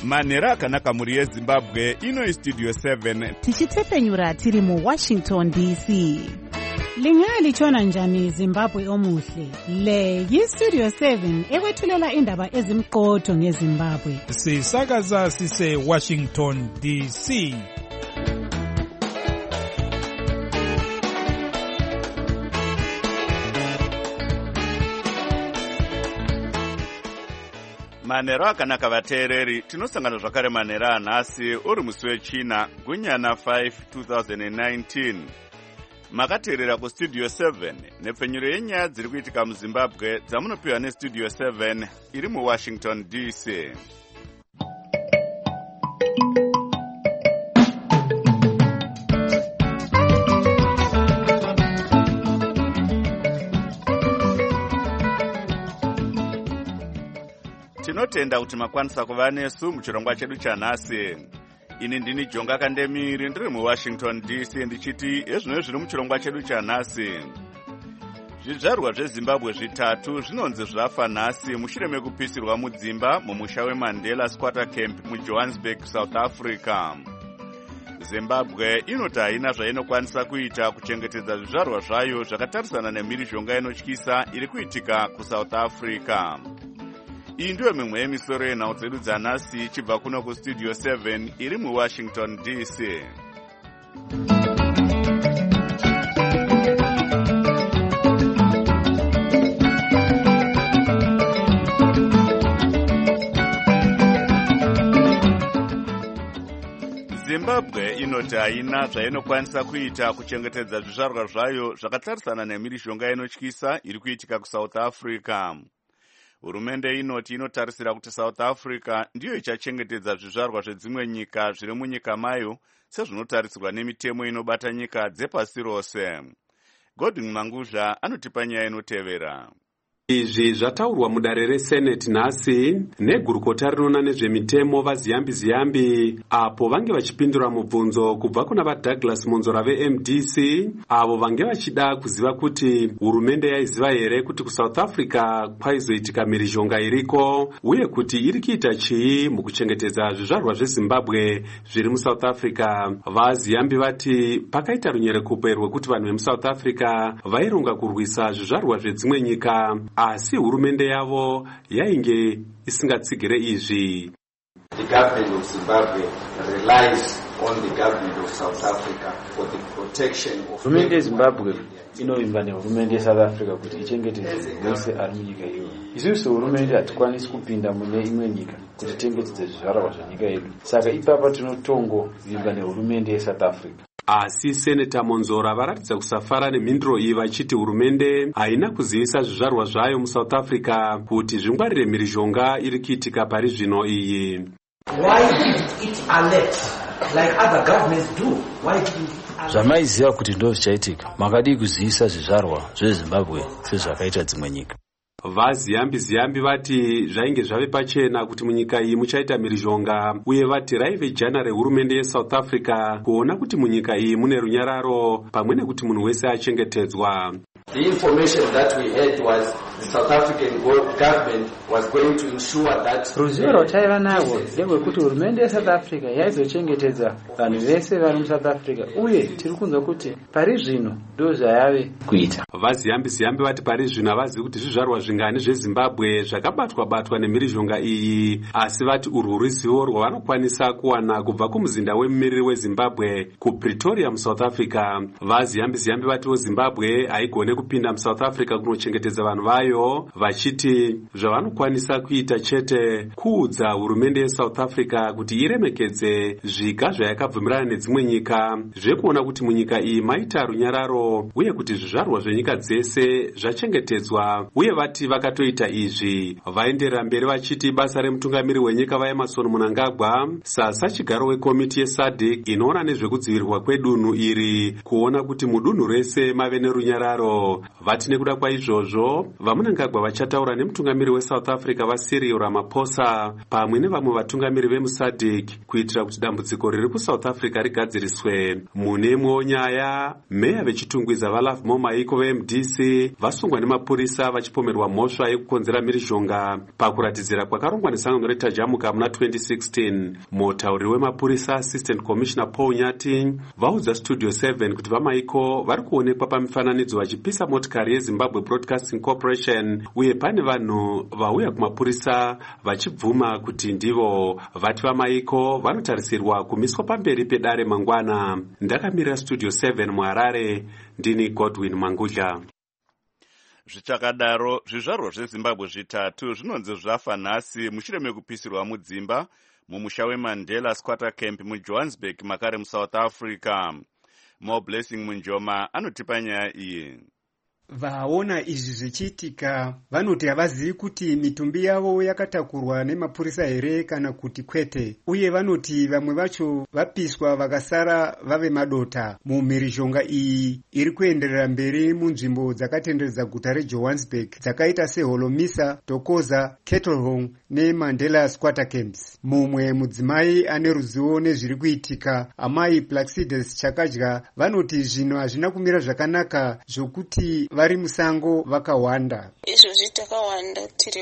manhero akanaka mhuri yezimbabwe. Ino Studio 7 tichitepfenyura tiri muWashington DC. Lingalitshona njani Zimbabwe omuhle? Le yiStudio 7 ekwethulela indaba ezimqotho ngeZimbabwe. Sisakaza sise Washington DC. manhero akanaka vateereri. Tinosangana zvakare manhero anhasi uri musi wechina gunyana 5 2019. Makateerera kuStudio 7 nepfenyuro yenyaya dziri kuitika muZimbabwe dzamunopiwa neStudio 7 iri muWashington DC. Tinotenda kuti makwanisa kuva nesu muchirongwa chedu chanhasi. Ini ndini Jonga Kandemiri ndiri muWashington DC ndichiti ezvino zviri muchirongwa chedu chanhasi. Zvizvarwa zveZimbabwe zvitatu zvinonzi zvafa nhasi mushure mekupisirwa mudzimba mumusha weMandela Squatter Camp muJohannesburg, South Africa. Zimbabwe inoti haina zvainokwanisa kuita kuchengetedza zvizvarwa zvayo zvakatarisana nemhirizhonga inotyisa iri kuitika kuSouth Africa. Iyi ndiyo mimwe yemisoro yenhau dzedu dzanhasi ichibva kuno kuStudio 7 iri muWashington DC. Zimbabwe inoti haina zvainokwanisa kuita kuchengetedza zvizvarwa zvayo zvakatarisana nemhirizhonga inotyisa iri kuitika kuSouth Africa. Hurumende inoti inotarisira kuti South Africa ndiyo ichachengetedza zvizvarwa zvedzimwe nyika zviri munyika mayo sezvinotarisirwa nemitemo inobata nyika dzepasi rose. Godwin Manguzha anotipa nyaya inotevera. Izvi zvataurwa mudare reSenate nhasi negurukota rinoona nezvemitemo vaZiyambi apo vange vachipindura mubvunzo kubva kuna vaDouglas Monzora veMDC avo vange vachida kuziva kuti hurumende yaiziva here kuti kuSouth Africa kwaizoitika mhirizhonga iriko uye kuti iri kuita chii mukuchengetedza zvizvarwa zveZimbabwe zviri muSouth Africa. VaZiyambi vati pakaita runyerekupe rwekuti vanhu vemuSouth Africa vaironga kurwisa zvizvarwa zvedzimwe nyika asi hurumende yavo yainge isingatsigire izvi. The government of Zimbabwe relies on the government of South Africa for the protection of hurumende yeZimbabwe inovimba nehurumende yeSouth Africa kuti ichengetedze vose ari munyika iyo. Isusu hurumende hatikwanisi kupinda mune imwe nyika kuti tichengetedze zvizvarwa zvenyika yedu, saka ipapa tinotongovimba nehurumende yeSouth Africa. Asi Seneta Monzora varatidza kusafara nemhinduro iyi vachiti hurumende haina kuzivisa zvizvarwa zvayo muSouth Africa kuti zvingwarire mhirizhonga iri kuitika pari zvino iyi. Why did it alert like other governments do? Why did it zvamaiziva kuti ndo zvichaitika, makadii kuzivisa zvizvarwa zveZimbabwe sezvakaita dzimwe nyika? VaZiyambi vati zvainge zvave pachena kuti munyika iyi muchaita mhirizhonga uye vati raive jana rehurumende yeSouth Africa kuona kuti munyika iyi mune runyararo pamwe nekuti munhu wese achengetedzwa. The information that we had was the South African government was going to ensure that ruzivo rwataiva narwo ndegwekuti hurumende yeSouth Africa yaizochengetedza vanhu vese vari muSouth Africa uye tiri kunzwa kuti pari zvino ndo zvayave kuita. VaZiyambi vati pari zvino havazivi kuti zvizvarwa zvingani zveZimbabwe zvakabatwa nemhirizhonga iyi, asi vati urwu ruzivo rwavanokwanisa kuwana kubva kumuzinda wemumiriri weZimbabwe kuPretoria muSouth Africa. VaZiyambi vatiwo Zimbabwe haigone kupinda muSouth Africa kunochengetedza vanhu vayo, vachiti zvavanokwanisa kuita chete kuudza hurumende yeSouth Africa kuti iremekedze zviga zvayakabvumirana nedzimwe nyika zvekuona kuti munyika iyi maita runyararo uye kuti zvizvarwa zvenyika dzese zvachengetedzwa, uye vati vakatoita izvi. Vaenderera mberi vachiti basa remutungamiri wenyika vaEmmerson Mnangagwa sachigaro wekomiti yeSADC inoona nezvekudzivirirwa kwedunhu iri kuona kuti mudunhu rese mave nerunyararo. Vati nekuda kwaizvozvo vamwe vaMnangagwa vachataura nemutungamiri weSouth Africa vaCyril Ramaphosa pamwe nevamwe vatungamiri vemuSADC kuitira kuti dambudziko riri kuSouth Africa rigadziriswe. Mune imwewo nyaya, meya vechitungwiza vaLove Momaiko veMDC vasungwa nemapurisa vachipomerwa mhosva yekukonzera mhirizhonga pakuratidzira kwakarongwa nesangano reTajamuka muna 2016. Mutauriri wemapurisa Assistant Commissioner Paul Nyati vaudza Studio 7 kuti vaMaiko vari kuonekwa pamifananidzo vachipisa motikari yeZimbabwe Broadcasting Corporation uye pane vanhu vauya kumapurisa vachibvuma kuti ndivo. Vati vaMaiko vanotarisirwa kumiswa pamberi pedare mangwana. Ndakamirira Studio 7 muHarare, ndini Godwin Mangudla. Zvichakadaro, zvizvarwa zveZimbabwe zvitatu zvinonzi zvafa nhasi mushure mekupisirwa mudzimba mumusha weMandela Squatter Camp muJohannesburg makare muSouth Africa. More Blessing Munjoma anotipa nyaya iyi. Vaona izvi zvichiitika vanoti havazivi kuti mitumbi yavo yakatakurwa nemapurisa here kana kuti kwete, uye vanoti vamwe vacho vapiswa vakasara vave madota. Mumhirizhonga iyi iri kuenderera mberi munzvimbo dzakatenderedza guta reJohannesburg dzakaita seHolomisa, Thokoza, Kettlehong neMandela Squatter Camps. Mumwe mudzimai ane ruzivo nezviri kuitika, amai Placidus Chakadya, vanoti zvinhu hazvina kumira zvakanaka zvokuti vari musango vakawanda. Izvozvi takawanda tiri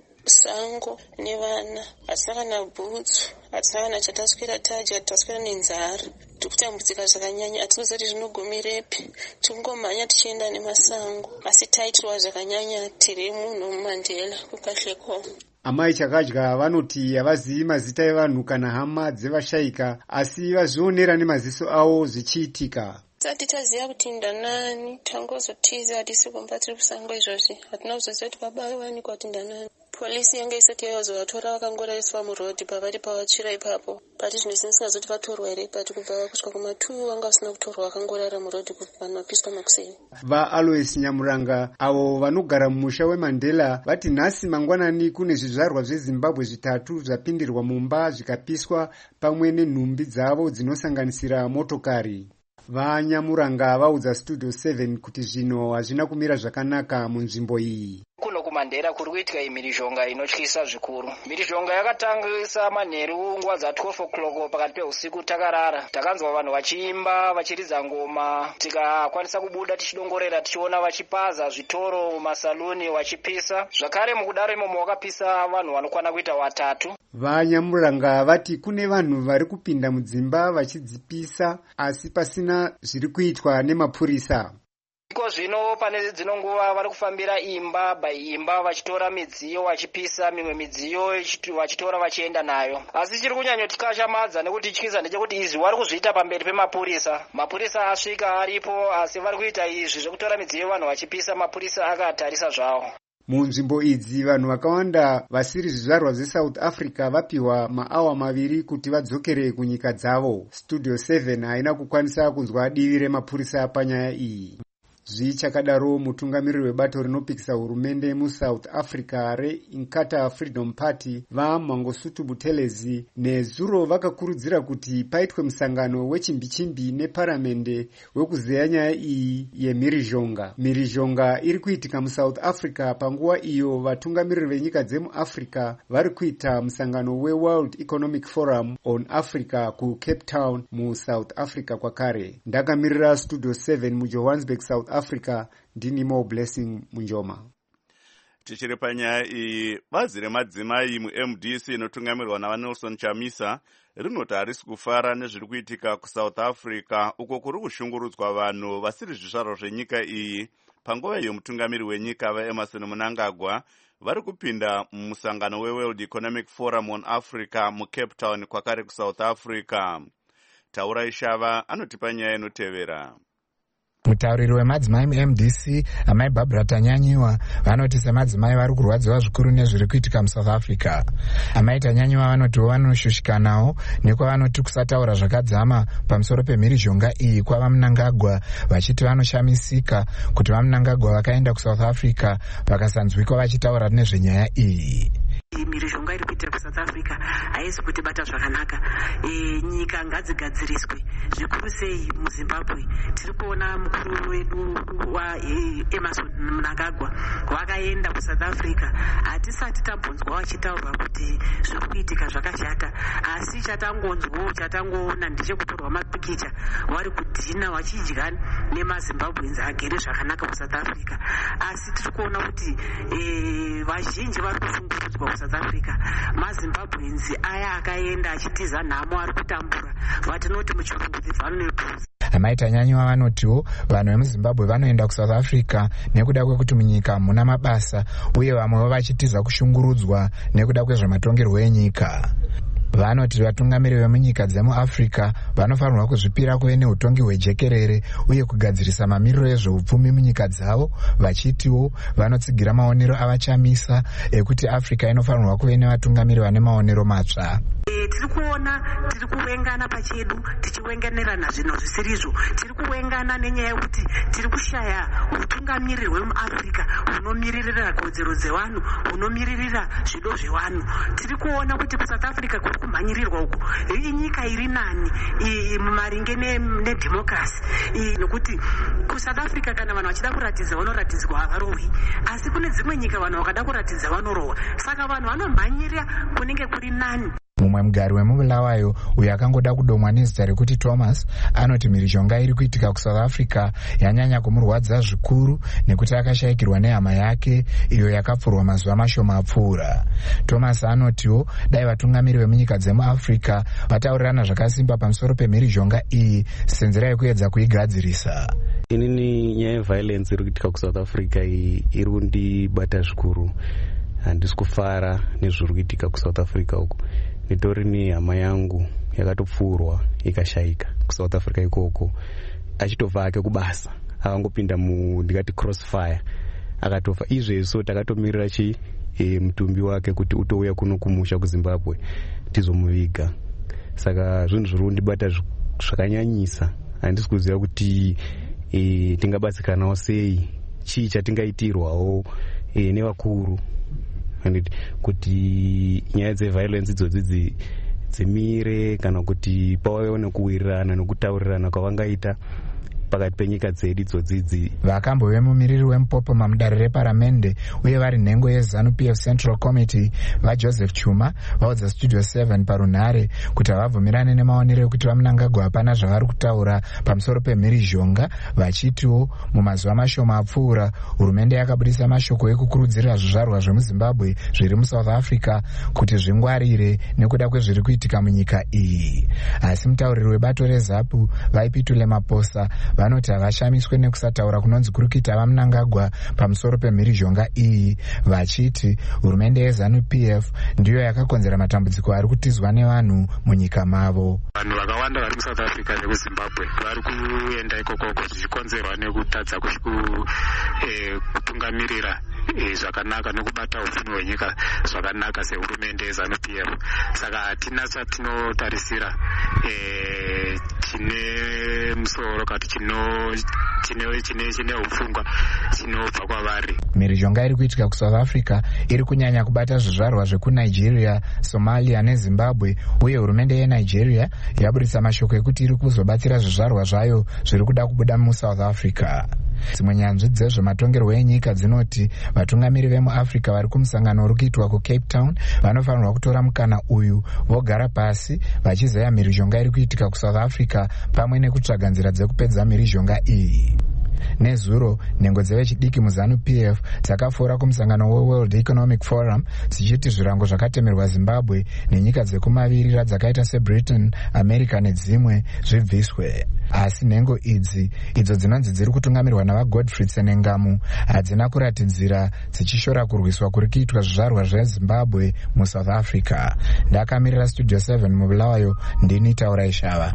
kusango nevana, hatina kana bhutsu, hatina kana chataswera tadya, taswera nenzara, tikutambudzika zvakanyanya, hatikuziva kuti zvinogumirepi, tikungomhanya tichienda nemasango, asi taitirwa zvakanyanya tiri munhu muMandela kuKatlehong. Amai Chakadya vanoti havazivi mazita evanhu kana hama dzevashaika, asi vazvionera nemaziso avo zvichiitika. Tisati taziva kuti ndanani, tangozotiza hatisi kumba tiri kusango izvozvi, hatina kuzoziva kuti baba vawanikwa kuti ndanani. Polisi yange isati yazovatora vakangoraiswa murodhi pavari pavatsvira ipapo. Pati zvino isingazoti vatorwa here, pati kubva kusvika kuma2 vanga vasina kutorwa vakangorara murodhi vanhu vapiswa makuseni. VaAlois Nyamuranga avo vanogara mumusha weMandela vati nhasi mangwanani kune zvizvarwa zveZimbabwe zvitatu zvapindirwa mumba zvikapiswa pamwe nenhumbi dzavo dzinosanganisira motokari. VaNyamuranga vaudza Studio 7 kuti zvino hazvina kumira zvakanaka munzvimbo iyi. Kuno kuMandela kuri kuitika mhirizhonga inotyisa zvikuru. Mhirizhonga yakatangisa manheru nguva dza12 o'clock pakati peusiku takarara. Takanzwa vanhu vachiimba, vachiridza ngoma, tikakwanisa kubuda tichidongorera tichiona vachipaza zvitoro mumasaluni vachipisa. Zvakare mukudaro imomo wakapisa vanhu vanokwana kuita vatatu. VaNyamuranga vati kune vanhu vari kupinda mudzimba vachidzipisa asi pasina zviri kuitwa nemapurisa. Iko zvino pane dzino nguva vari kufambira imba by imba vachitora midziyo vachipisa, mimwe midziyo vachitora vachienda nayo. Asi chiri kunyanyotikashamadza nekutityiza ndechekuti izvi vari kuzviita pamberi pemapurisa. Mapurisa asvika aripo, asi vari kuita izvi zvekutora midziyo vanhu vachipisa, mapurisa akatarisa zvavo. Munzvimbo idzi vanhu vakawanda vasiri zvizvarwa zveSouth Africa vapiwa maawa 2 kuti vadzokere kunyika dzavo. Studio 7 haina kukwanisa kunzwa divi remapurisa panyaya iyi. Zvichakadaro mutungamiriri webato rinopikisa hurumende muSouth Africa reInkatha Freedom Party vaMangosuthu Buthelezi nezuro vakakurudzira kuti paitwe musangano wechimbichimbi neparamende wekuzeya nyaya iyi yemhirizhonga. Mhirizhonga iri kuitika muSouth Africa panguva iyo vatungamiriri venyika dzemuAfrica vari kuita musangano weWorld Economic Forum on Africa kuCape Town muSouth Africa kwakare. Ndakamirira Studio 7 muJohannesburg, South Africa, ndini More Blessing Munjoma. Tichiri panyaya iyi, bazi remadzimai muMDC inotungamirwa naVaNelson Chamisa rinoti harisi kufara nezviri kuitika kuSouth Africa uko kuri kushungurudzwa vanhu vasiri zvizvarwa zvenyika iyi panguva iyo mutungamiri wenyika vaEmmerson Mnangagwa vari kupinda mumusangano weWorld Economic Forum on Africa muCape Town kwakare kuSouth Africa. Taura Ishava anotipa nyaya inotevera. Mutauriri wemadzimai muMDC amai Barbara Tanyanyiwa vanoti semadzimai vari kurwadziwa zvikuru nezviri kuitika muSouth Africa. Amai Tanyanyiwa vanotiwo vanoshushikanawo nekwavanoti kusataura zvakadzama pamusoro pemhirizhonga iyi kwavaMnangagwa, vachiti vanoshamisika kuti vaMnangagwa vakaenda kuSouth Africa vakasanzwikwa vachitaura nezvenyaya iyi. mhirizhonga iri kuitira kuSouth Africa haisi kutibata zvakanaka. Nyika ngadzigadziriswe zvikuru sei muZimbabwe. Tiri kuona mukuru wedu Emmerson Mnangagwa wakaenda kuSouth Africa. Hatisati tambonzwa wachitaurwa kuti zviri kuitika zvakashata, asi chatangoona ndechekutorwa mapikicha wari kudhina wachidya nemaZimbabweans agere zvakanaka kuSouth Africa. Asi tiri kuona kuti vazhinji vari kushungurudzwa South Africa. maZimbabweans aya akaenda achitiza nhamo ari kutambura vatinoti muchirungu the vulnerables. Amaita nyanyiwa vanotiwo vanhu vemuZimbabwe vanoenda kuSouth Africa nekuda kwekuti munyika muna mabasa uye vamwewo vachitiza kushungurudzwa nekuda kwezvematongerwo enyika. Vanoti vatungamiri vemunyika dzemuAfrica vanofanirwa kuzvipira kuve neutongi hwejekerere uye kugadzirisa mamiriro ezveupfumi munyika dzavo, vachitiwo vanotsigira maonero avachamisa ekuti Africa inofanirwa kuve nevatungamiri vane maonero matsva. Tiri kuvengana pachedu, tichivenganerana zvinhu zvisirizvo. Tiri kuvengana nenyaya yekuti tiri kushaya utungamiri hwemuAfrica hunomiririra kodzero dzevanhu, hunomiririra zvido zvevanhu. Tiri kuona kuti kuSouth Africa kuri kumhanyirirwa uku inyika iri nani mumaringe nedemocracy, nokuti kuSouth Africa kana vanhu vachida kuratidza vanoratidzwa havarohwi, asi kune dzimwe nyika vanhu vakada kuratidza vanorohwa. Saka vanhu vanomhanyirira kunenge kuri nani. Mumwe mugari wemubulawayo uyo akangoda kudomwa nezita rekuti Thomas anoti mhirizhonga iri kuitika kuSouth Africa yanyanya kumurwadza zvikuru nekuti akashayikirwa nehama yake iyo yakapfurwa mazuva mashoma apfuura. Thomas anotiwo dai vatungamiri vemunyika dzemuAfrica vataurirana zvakasimba pamusoro pemhirizhonga iyi senzera yekuedza kuigadzirisa. Inini nyaya yeviolence iri kuitika kuSouth Africa iri kundibata zvikuru. Handisi kufara nezviri kuitika kuSouth Africa uku. Nitori ni hama yangu yakatopfurwa ikashayika kuSouth Africa ikoko, achitobva ake kubasa akangopinda ndikati crossfire akatofa. Izvezvo takatomirira mutumbi wake kuti utouya kuno kumusha kuZimbabwe tizomuviga. Saka zvinhu zviri kundibata zvakanyanyisa. Handisi kuziva kuti tingabatsiranawo sei, chii chatingaitirwawo nevakuru kuti nyaya dzeviolence idzodzi dzimire, kana kuti pawewo nekuwirirana nekutaurirana kwavangaita pakati penyika dzedu idzodzidzi. Vakambo vemumiriri wemupopoma mudare reparamende uye vari nhengo yeZANU-PF Central Committee vaJoseph Chuma vaudza Studio 7 parunhare kuti havabvumirane nemaonero ekuti vaMnangagwa hapana zvavari kutaura pamusoro pemhirizhonga, vachitiwo mumazuva mashoma apfuura hurumende yakabudisa mashoko ekukurudzirira zvizvarwa zvemuZimbabwe zviri muSouth Africa kuti zvingwarire nekuda kwezviri kuitika munyika iyi. Asi mutauriri webato reZAPU vaipitule Maposa vanoti havashamiswe nekusataura kunonzi kuri kuita vaMnangagwa pamusoro pemhirizhonga iyi, vachiti hurumende yeZANU-PF ndiyo yakakonzera matambudziko ari kutizwa nevanhu munyika mavo. Vanhu vakawanda vari kuSouth Africa nekuZimbabwe vari kuenda ikokoko zvichikonzerwa nekutadza kutungamirira zvakanaka nekubata upfumi hwenyika zvakanaka sehurumende yeZANU-PF. Saka hatina chatinotarisira chine musoro kana chine upfungwa chinobva kwavari. Mhirizhonga iri kuitika kuSouth Africa iri kunyanya kubata zvizvarwa zvekuNigeria, Somalia neZimbabwe, uye hurumende yeNigeria yaburitsa mashoko ekuti iri kuzobatsira zvizvarwa zvayo zviri kuda kubuda muSouth Africa. Dzimwe nyanzvi dzezvematongerwo enyika dzinoti vatungamiri vemuAfrica vari kumusangano uri kuitwa kuCape Town vanofanirwa kutora mukana uyu vogara pasi vachizeya mhirizhonga iri kuitika kuSouth Africa pamwe nekutsvaga nzira dzekupedza mhirizhonga iyi. Nezuro nhengo dzevechidiki muZANU-PF dzakafora kumusangano weWorld Economic Forum dzichiti zvirango zvakatemerwa Zimbabwe nenyika dzekumavirira dzakaita seBritain, America nedzimwe zvibviswe. Asi nhengo idzo dzinonzi dziri kutungamirwa navaGodfrey Tsenengamu hadzina kuratidzira dzichishora kurwiswa kuri kuitwa zvizvarwa zveZimbabwe muSouth Africa. Ndakamirira Studio 7 mubulawayo, ndini Taura Ishava.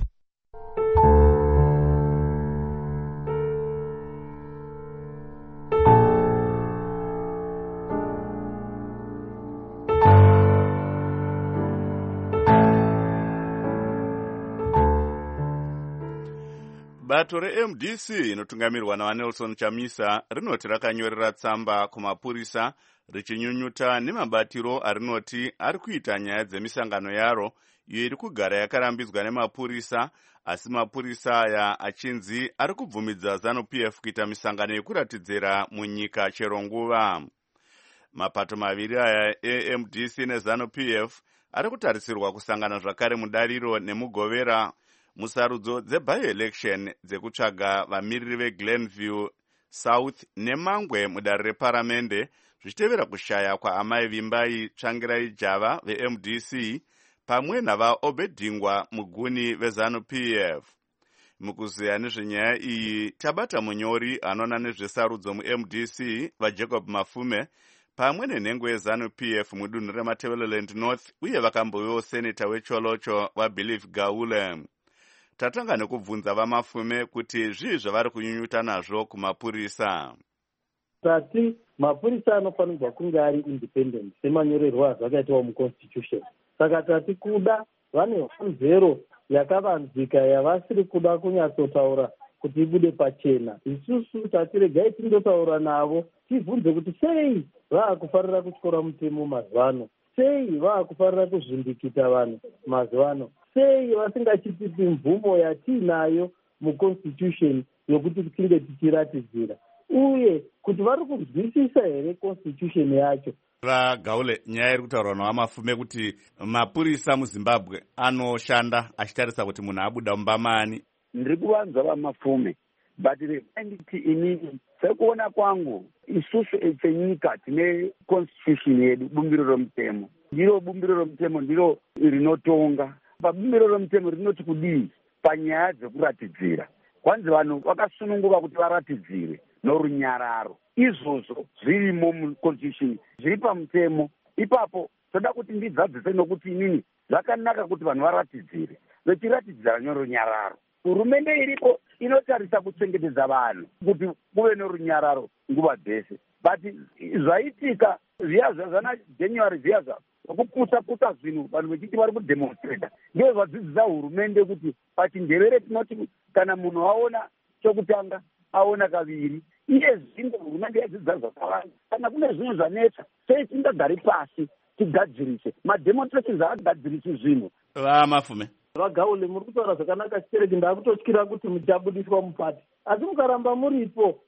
Bato reMDC inotungamirwa naNelson Chamisa rinoti rakanyorera tsamba kumapurisa richinyunyuta nemabatiro arinoti ari kuita nyaya dzemisangano yaro iyo iri kugara yakarambidzwa nemapurisa, asi mapurisa aya achinzi ari kubvumidza ZANU-PF kuita misangano yekuratidzira munyika chero nguva. Mapato maviri aya eMDC neZANU-PF ari kutarisirwa kusangana zvakare mudariro nemugovera musarudzo dzebi-election dzekutsvaga vamiriri veGlenview South neMangwe mudare reparamende, zvichitevera kushaya kwaamai Vimbai Tsvangirai Java veMDC pamwe navaObedingwa Muguni veZANU-PF. Mukuziya nezvenyaya iyi tabata munyori anoona nezvesarudzo muMDC vaJacob Mafume pamwe nenhengo yeZANU-PF mudunhu reMatebeleland North uye vakambovewo seneta wecholocho waBelieve Gaule. Tatanga nekubvunza vaMafume kuti zvii zvavari kunyunyuta nazvo kumapurisa. Tati mapurisa anofanirwa kunge ari independent semanyorerwa azvakaitwa muconstitution. Saka tati kuda vane honzero yakavanzika yavasiri kuda kunyatsotaura kuti ibude pachena. Isusu tati regai tindotaura navo tibvunze kuti sei vaakufarira kutyora mutemo mazuvano, sei vaakufarira kuzvindikita vanhu mazuvano, sei vasingachitipi mvumo yatiinayo muconstitution yokuti tinge tichiratidzira, uye kuti vari kunzwisisa here constitution yacho. Gaule, nyaya iri kutaurwa navaMafume kuti mapurisa muZimbabwe anoshanda achitarisa kuti munhu abuda mumbamani. Ndiri kuvanza vaMafume, but reanditi inini sekuona kwangu isusu echenyika tine constitution yedu, bumbiro romutemo. Ndiro bumbiro romutemo ndiro rinotonga. Pabumbiro romutemo rinoti kudii panyaya dzekuratidzira. Kwanzi vanhu vakasununguka kuti varatidzire norunyararo. Izvozvo zvirimo muconstitution, zviri pamutemo. Ipapo toda kuti ndidzadzise nokuti inini zvakanaka kuti vanhu varatidzire, vechiratidzira norunyararo. Hurumende iripo inotarisa kuchengetedza vanhu kuti kuve norunyararo nguva dzese. But zvaitika zviya zvazvana January zviya zvokuputsa zvinhu vanhu vechiti vari kudemonstrata ndio zvadzidzisa hurumende kuti pachindevere tinoti kana munhu aona chokutanga aona kaviri. Iye zvino hurumende yadzidzisa zvakawanda. Kana kune zvinhu zvanetsa sei tingagari pasi tigadzirise mademonstrations aagadzirisi zvinhu. VaMafume, vaGaule, muri kutaura zvakanaka chikereke, ndakutotyira kuti muchabudiswa mupati, asi mukaramba muripo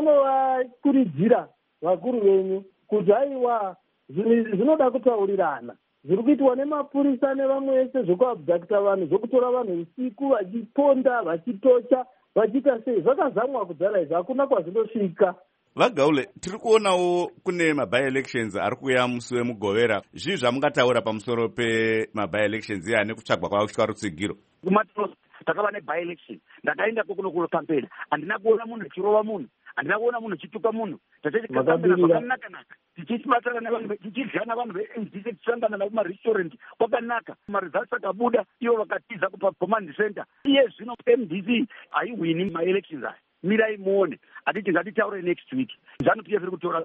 munovakuridzira vakuru venyu kuti aiwa zvinhu zvinoda kutaurirana. Zviri kuitwa nemapurisa nevamwe vese zvekuabhudhakita vanhu, zvokutora vanhu usiku vachiponda vachitocha vachiita sei, zvakazamwa kudzara izvi, hakuna kwazvinosvika. VaGaule, tiri kuonawo kune mabi-elections ari kuuya musi wemugovera. Zvii zvamungataura pamusoro pemabi-elections aya nekutsvagwa kwavo kuitwa rutsigiro? Kumatiro takava nebi-election, ndakaenda kokuno kunokampena, handina kuona munhu achirova munhu, handina kuona munhu achituka munhu. Tatechikampena zvakanaka-naka, tichibatana nevanhu, tichidya navanhu veMDC, tichitangana navo kumarestaurant kwakanaka. Maresults akabuda, ivo vakatiza kupacommand center. Iye zvino MDC haiwini ma-elections aya. Mirai muone, hatiti ngatitaure next week. ZANU-PF iri kutora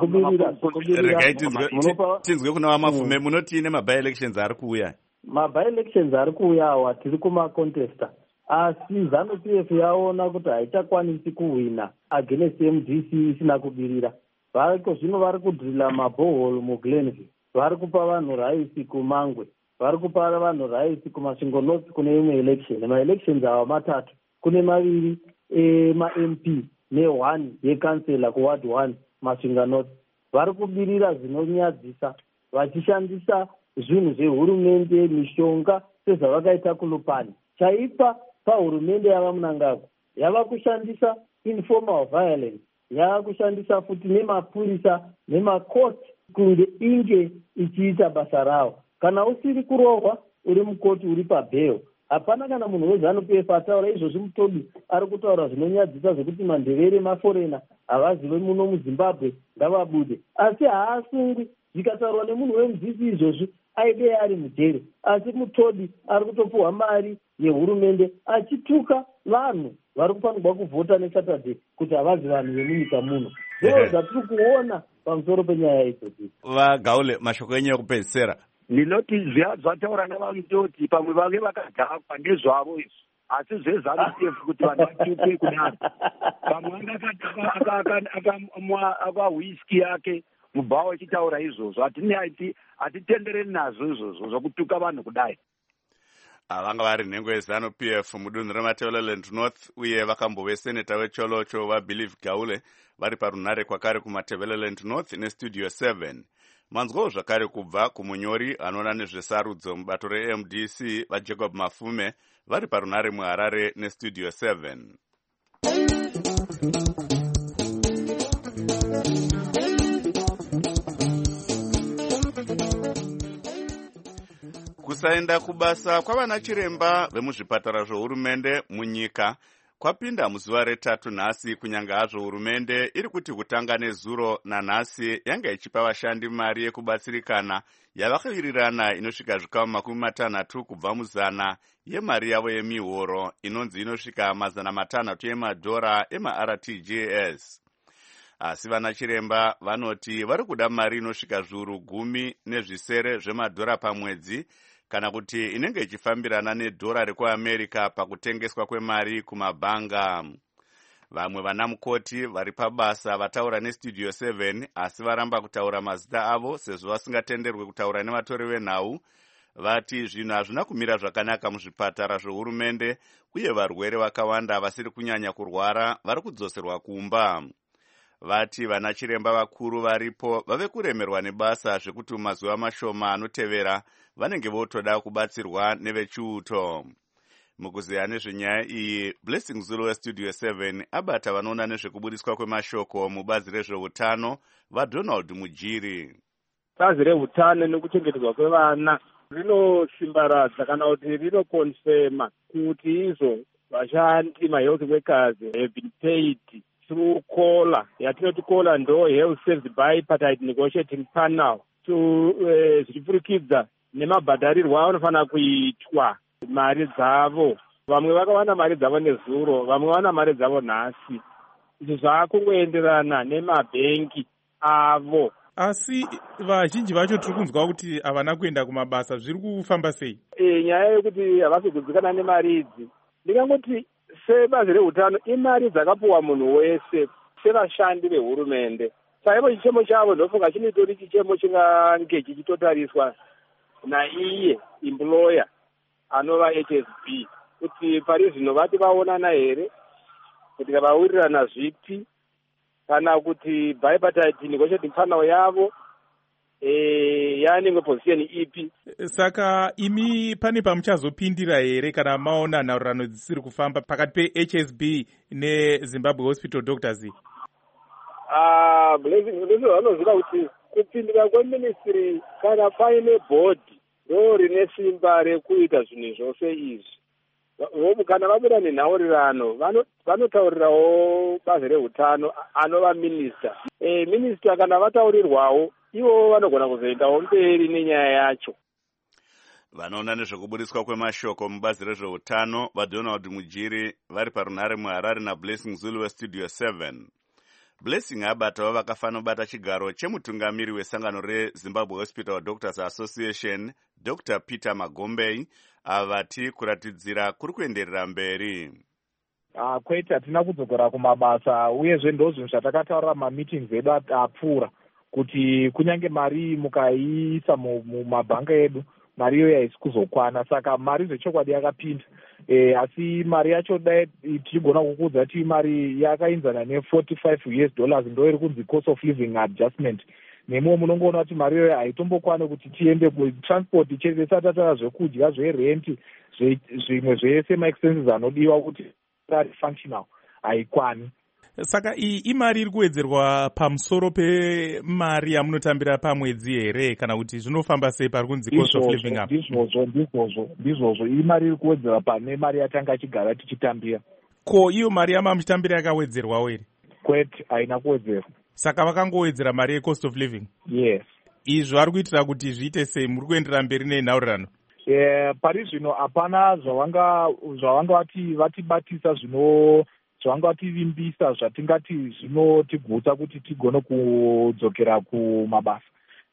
tinzwe kuna vaMafume, munoti nemabi-elections ari kuuya. Mabi-elections ari kuuya awa tiri kumacontesta, asi ZANU-PF yaona kuti haichakwanisi kuhwina against MDC isina kubirira. Variko zvino vari kudhirila mabohol muGlenview, vari kupa vanhu raisi kuMangwe, vari kupa vanhu raisi kumasvingonotsi kune imwe election. Ma-elections awa matatu, kune maviri ma-MP ne1 yekansela kuward 1 masvinganotsi. Vari kubirira zvinonyadzisa vachishandisa zvinhu zvehurumende, mishonga sezvavakaita kuLupani. Chaipa pahurumende yava Mnangagwa yava kushandisa informal violence, yava kushandisa futi nemapurisa nemakoti kunge inge ichiita basa ravo. Kana usiri kurohwa uri mukoti uri pabheo. Hapana kana munhu weZANU-PF ataura izvozvi. Mutobi ari kutaura zvinonyadzisa zvekuti mandevere maforena havazive muno muZimbabwe ngavabude, asi haasungwi. Zvikataurwa nemunhu weMDC izvozvi aidei ari mujere, asi Mutobi ari kutopuhwa mari yehurumende achituka vanhu vari kufanirwa kuvhota neSaturday kuti havazi vanhu vemunyika muno. Ndizvo zvatiri kuona pamusoro penyaya idzodzi. VaGaule, mashoko enyu ekupedzisira. Ndinoti zviya zvataura nevangitoti pamwe vange vakadhakwa ndezvavo izvi. asi zvezanu-pf kuti vanhu vatuke kudaro. Pamwe akamwa whisky yake mubhawa achitaura izvozvo. Hatitendereni nazvo izvozvo zvokutuka vanhu kudai. Vanga vari nhengo yeZanu-PF mudunhu reMatabeleland North uye vakambove seneta wecholocho vaBelieve Gaule vari parunhare kwakare kuMatabeleland North nestudio 7. Manzwawo zvakare kubva kumunyori anoona nezvesarudzo mubato reMDC vaJacob Mafume vari parunhare muHarare nestudio 7. Kusaenda kubasa kwavana chiremba vemuzvipatara zvohurumende munyika kwapinda muzuva retatu nhasi, kunyange hazvo hurumende iri kuti kutanga nezuro nanhasi yanga ichipa vashandi mari yekubatsirikana yavakawirirana inosvika zvikamu 60 kubva muzana yemari yavo yemihoro inonzi inosvika $600 yemadhora emaRTGS. Asi vana chiremba vanoti vari kuda mari inosvika zviuru 10 zvemadhora pamwedzi, kana kuti inenge ichifambirana nedhora rekuAmerica pakutengeswa kwemari kumabhanga. Vamwe vana mukoti vari pabasa vataura nestudio 7 asi varamba kutaura mazita avo sezvo vasingatenderwe kutaura nevatori venhau. Vati zvinhu hazvina kumira zvakanaka muzvipatara zvohurumende uye varwere vakawanda vasiri kunyanya kurwara vari kudzoserwa kumba. Vati vana chiremba vakuru varipo vave kuremerwa nebasa zvekuti mazuva mashoma anotevera vanenge votoda kubatsirwa nevechiuto. Mukuziya nezvenyaya iyi, Blessing Zulu westudio 7 abata vanoona nezvekubudiswa kwemashoko mubazi rezveutano vaDonald Mujiri. Bazi reutano nekuchengetedzwa kwevana rinosimbaradza kana kuti rinokonfema kuti izvo vashandi mahealth workers have been paid through COLA. Yatinoti COLA ndo Health Service Bipartite Negotiating Panel. Zvichipfurikidza nemabhadharirwo anofanira kuitwa mari dzavo. Vamwe vakawana mari dzavo nezuro, vamwe wana mari dzavo nhasi. Izvi zvakungoenderana nemabhengi avo. Asi vazhinji vacho tiri kunzwa kuti havana kuenda kumabasa, zviri kufamba sei? Nyaya yekuti havasi kudzikana nemari idzi. Ndingangoti sebazi reutano imari dzakapuwa munhu wese sevashandi vehurumende. Saivo chichemo chavo ndofunga chinotori chichemo chingange chichitotariswa naiye employer anova HSB kuti pari zvino vati vaonana here, kuti vawirirana zvipi, kana kuti bipartite negotiating panel yavo yaanenge position ipi. Saka imi pane pamuchazopindira here kana maona nhaurirano dzisiri kufamba pakati peHSB neZimbabwe Hospital Doctors? Vanoziva kuti kupindira kweministry kana paine board ndo rine simba rekuita zvinhu zvose izvi. Kana vabuda nenhaurirano vanotaurirawo bazi reutano anova minista. Minista kana vataurirwawo ivo vanogona kuzoendawo mberi nenyaya yacho. Vanoona nezvekubudiswa kwemashoko mubazi rezveutano vaDonald Mujiri vari parunhare muHarare naBlessing Zulu westudio 7. Blessing abatawo vakafanobata chigaro chemutungamiri wesangano reZimbabwe Hospital Doctors Association Dr. Peter Magombei avati kuratidzira kuri kuenderera mberi. Kwete hatina kudzokera kumabasa uyezve ndo zvinhu zvatakataura mameetings edu apfuura kuti kunyange mari mukaiisa mumabhanga edu mari iyoyo haisi kuzokwana, saka mari zvechokwadi yakapinda. Asi mari yacho dai tichigona kukuudza kuti mari yakainzana $45 ndo iri kunzi cost of living adjustment. Nemuwo munongoona kuti mari iyoyo haitombokwane kuti tiende kutransport chete tatata zvekudya zverenti zvimwe zvese maexpenses anodiwa kuti ari functional haikwani. Saka iyi imari iri kuwedzerwa pamusoro pemari yamunotambira pamwedzi here kana kuti zvinofamba sei pari kunzi cost of living up? Ndizvozvo imari iri kuwedzerwa pane mari yatanga achigara tichitambira. Ko iyo mari yamamuchitambira yakawedzerwawo here? Kwete haina kuwedzerwa. Saka vakangowedzera mari yecost of living? Yes. Izvi vari kuitira kuti zviite sei? Muri kuenderera mberi nenhaurirano? Pari zvino hapana zvavanga vatibatisa zvavanga vativimbisa zvatingati zvinotigutsa kuti tigone kudzokera kumabasa.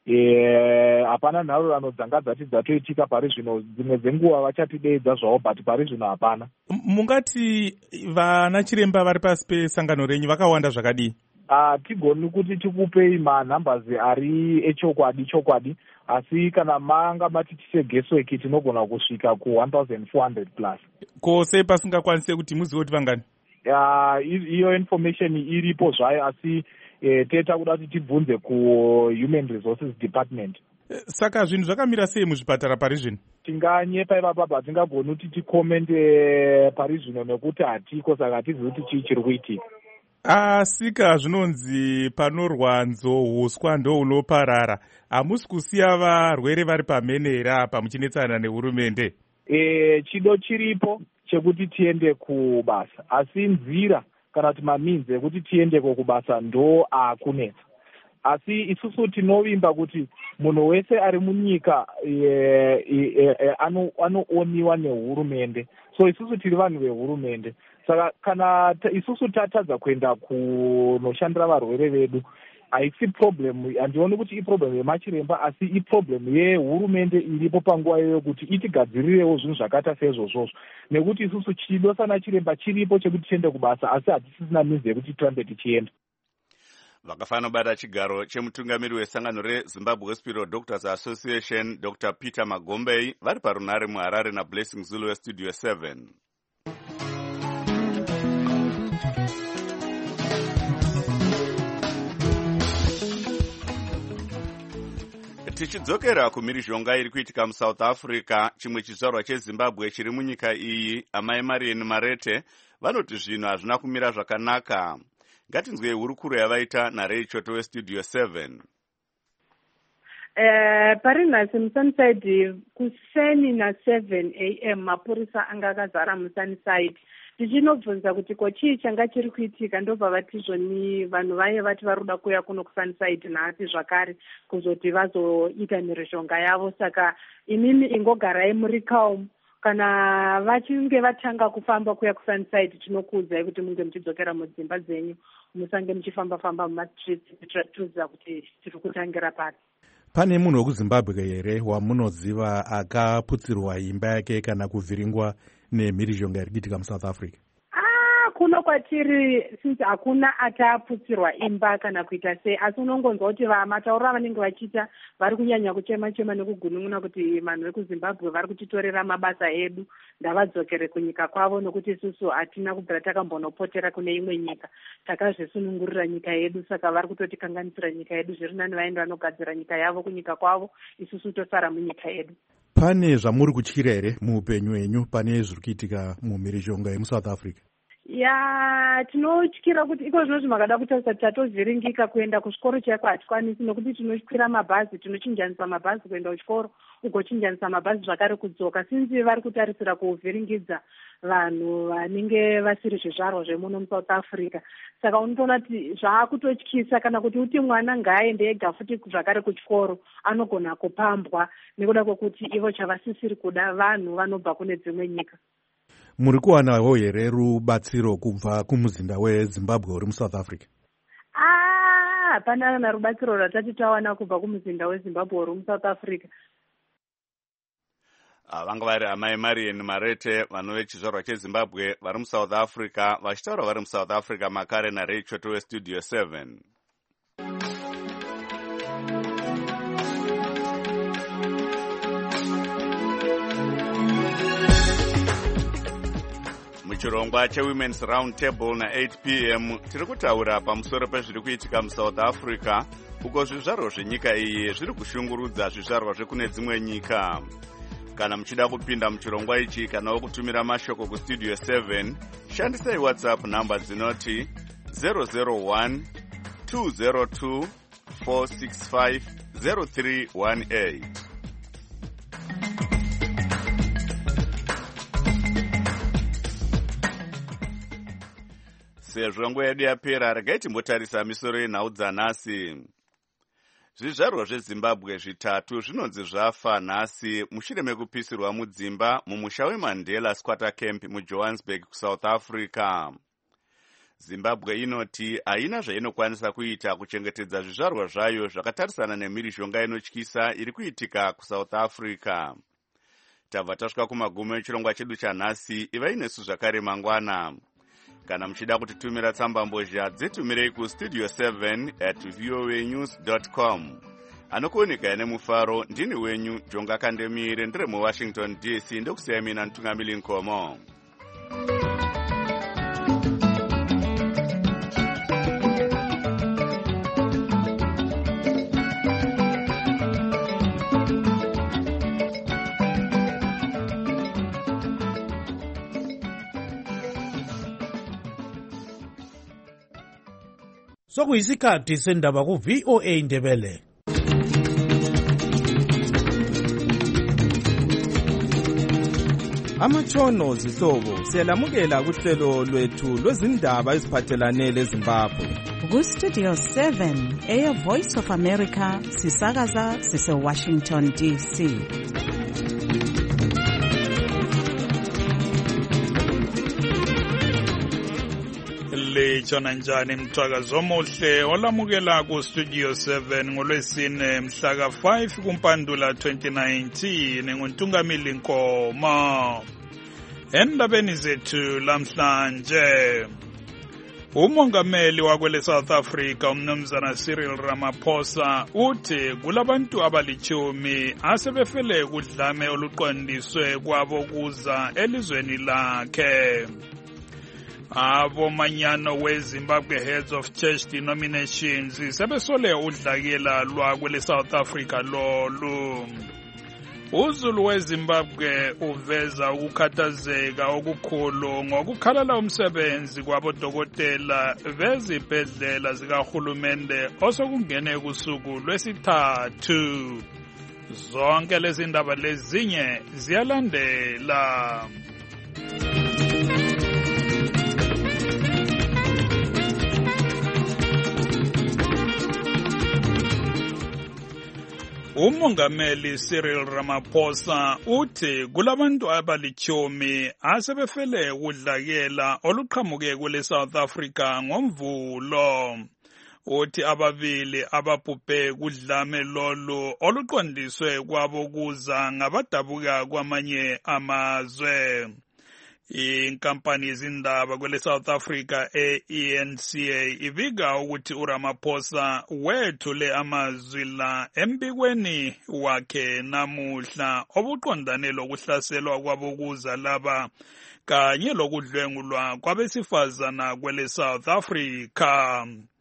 hapana nharurano dzanga dzati dzatoitika pari zvino. Dzimwe dzenguva vachatideedza zvavo, but pari zvino hapana. Mungati vana chiremba vari pasi pesangano renyu vakawanda zvakadii? Hatigoni kuti tikupei manhambazi ari echokwadi, asi kana manga matitise guesswork tinogona kusvika ku 1400 plus. Kose pasingakwanise kuti muzive kuti vangani? Iyo information iripo zvayo, asi teta kuda kuti tibvunze ku-Human Resources Department. Saka zvinhu zvakamira sei muzvipatara pari zvino? Tinganyepa ipapa patingagoni kuti tikomente pari zvino nekuti hatiko, saka hatizivi kuti chii chiri kuitika. Asika zvinonzi panorwanzo huswa ndo hunoparara. Hamusi kusiya varwere vari pamenera pamuchinetsana nehurumende? Chido chiripo chekuti tiende kubasa, asi nzira kana kuti maminzi ekuti tiendeko kubasa ndo akunetsa. Asi isusu tinovimba kuti munhu wese ari munyika anooniwa nehurumende. So isusu tiri vanhu vehurumende. Saka kana isusu tatadza kuenda kunoshandira varwere vedu, haisi problem, handioni kuti iproblem yemachiremba, asi iproblem yehurumende iripo panguva iyoyo kuti itigadzirirewo zvinhu zvakaita seizvozvozvo. Nekuti isusu chido sana chiremba chiripo chekuti tiende kubasa, asi hatisisina minzi yekuti tirambe tichienda. Vakafana bata chigaro chemutungamiri wesangano reZimbabwe Hospital Doctors Association, Dr. Peter Magombei, vari parunare muHarare naBlessing Zulu weStudio 7. Tichidzokera kumhirizhonga iri kuitika muSouth Africa, chimwe chizvarwa cheZimbabwe chiri munyika iyi, amai Marian Marete, vanoti zvinhu hazvina kumira zvakanaka. Ngatinzwe hurukuro yavaita naRay Choto weStudio 7. Pari nhasi muSunnyside kuseni na7 am mapurisa anga akazara muSunnyside. Tichinobvunza kuti ko chii changa chiri kuitika, ndobva vatizvoni vanhu vaye vati vari kuda kuuya kuno kuSunnyside nhasi zvakare kuzoti vazoita mhirizhonga yavo. Saka imimi ingogarai muri calm. Kana vachinge vatanga kufamba kuya kuSunnyside, tinokuudzai kuti munge muchidzokera mudzimba dzenyu, musange muchifamba-famba mumastreets kuitira tichiziva kuti tiri kutangira pari. Pane munhu wekuZimbabwe here wamunoziva akaputsirwa imba yake kana kuvhiringwa nemhirizhonga iri kuitika muSouth Africa? Kuno kwatiri since hakuna ataputsirwa imba kana kuita sei, asi unongonzwa kuti matauro avanenge vachiita vari kunyanya kuchema-chema nekugunun'una kuti vanhu vekuZimbabwe vari kutitorera mabasa edu, ndavadzokere kunyika kwavo, nokuti isusu hatina kubvira takambonopotera kune imwe nyika, takazvisunungurira nyika yedu. Saka vari kutotikanganisira nyika yedu, zviri nani vaenda vanogadzira nyika yavo kunyika kwavo, isusu tosara munyika yedu. Pane zvamuri kutyira here muupenyu hwenyu pane zviri kuitika mumhirizhonga yemuSouth Africa? Tinotyira kuti iko zvinozvi makada kutarisa tatovhiringika kuenda kuchikoro chaiko hatikwanisi, nokuti tinokwira mabhazi, tinochinjanisa mabhazi kuenda kuchikoro, ugochinjanisa mabhazi zvakare kudzoka, sinzi vari kutarisira kuvhiringidza vanhu vanenge vasiri zvizvarwa zvemuno muSouth Africa. Saka unotoona kuti zvaakutotyisa, kana kuti uti mwana ngaaende ega futi zvakare kuchikoro anogona kupambwa nekuda kwekuti ivo chavasisiri kuda vanhu vanobva kune dzimwe nyika. Muri kuwanawo here rubatsiro kubva kumuzinda weZimbabwe uri muSouth Africa? Hapana na rubatsiro rwatati tawana kubva kumuzinda weZimbabwe uri muSouth Africa. Vanga vari amai Marian Marete, vanhu vechizvarwa cheZimbabwe vari muSouth Africa, vachitaura vari muSouth Africa makare naRay Choto weStudio 7. Muchirongwa cheWomen's Round Table na8 p.m. tiri kutaura pamusoro pezviri kuitika muSouth Africa, uko zvizvarwa zvenyika iyi zviri kushungurudza zvizvarwa zvekune dzimwe nyika. Kana muchida kupinda muchirongwa ichi kana kutumira mashoko kuStudio 7, shandisai WhatsApp namba dzinoti 001 202 465 0318. Sezvo nguva yedu yapera, regai timbotarisa misoro yenhau dzanhasi. Zvizvarwa zveZimbabwe zvitatu zvinonzi zvafa nhasi mushure mekupisirwa mudzimba mumusha weMandela Squatter Camp muJohannesburg, kuSouth Africa. zimbabwe inoti haina zvainokwanisa kuita kuchengetedza zvizvarwa zvayo zvakatarisana nemhirizhonga inotyisa iri kuitika kusouth africa. Tabva tasvika kumagumo echirongwa chedu chanhasi. Ivai nesu zvakare mangwana. Kana muchida kutitumira tsambambozha dzitumirei kustudio 7@voanews.com. Anokuoneka nemufaro ndini wenyu Jonga Kandemire ndiri muWashington DC ndokusiyai mina Ntungamili Nkomo. Sokuyisikhathi sendaba ku VOA Ndebele. Amatshono zihlobo siyalamukela kuhlelo lwethu lwezindaba eziphathelane leZimbabwe. Ku Studio 7 eya Voice of America sisakaza sise Washington DC. Litshona njani mthwakazo omuhle olamukela ku Studio 7 ngolwesine mhla ka 5 kuMpandula 2019 nguNtungamili Nkomo. Endabeni zethu lamhlanje, umongameli wakwele South Africa umnumzana Cyril Ramaphosa uthi kulabantu abalichumi asebefele kudlame oluqondiswe kwabo kuza elizweni lakhe. Abomanyano weZimbabwe Heads of Church Denominations sebesole udlakela lwakwele South Africa lolu. Uzulu weZimbabwe uveza ukukhathazeka okukhulu ngokukhalala umsebenzi kwabodokotela bezibhedlela zikahulumende osokungene kusuku lwesithathu. Zonke lezi ndaba lezinye ziyalandela. Umongameli Cyril Ramaphosa uthi kulabantu abalichumi asebefele kudlakela oluqhamuke kule South Africa ngomvulo. Uthi ababili ababhubhe kudlame lolu oluqondiswe kwabo kuza ngabadabuka kwamanye amazwe. Inkampani yezindaba kwele South Africa eNCA ibika ukuthi uRamaphosa wethule amazwi la embikweni wakhe namuhla obuqondane lokuhlaselwa kwabokuza laba kanye lokudlwengulwa kwabesifazana kwele South Africa.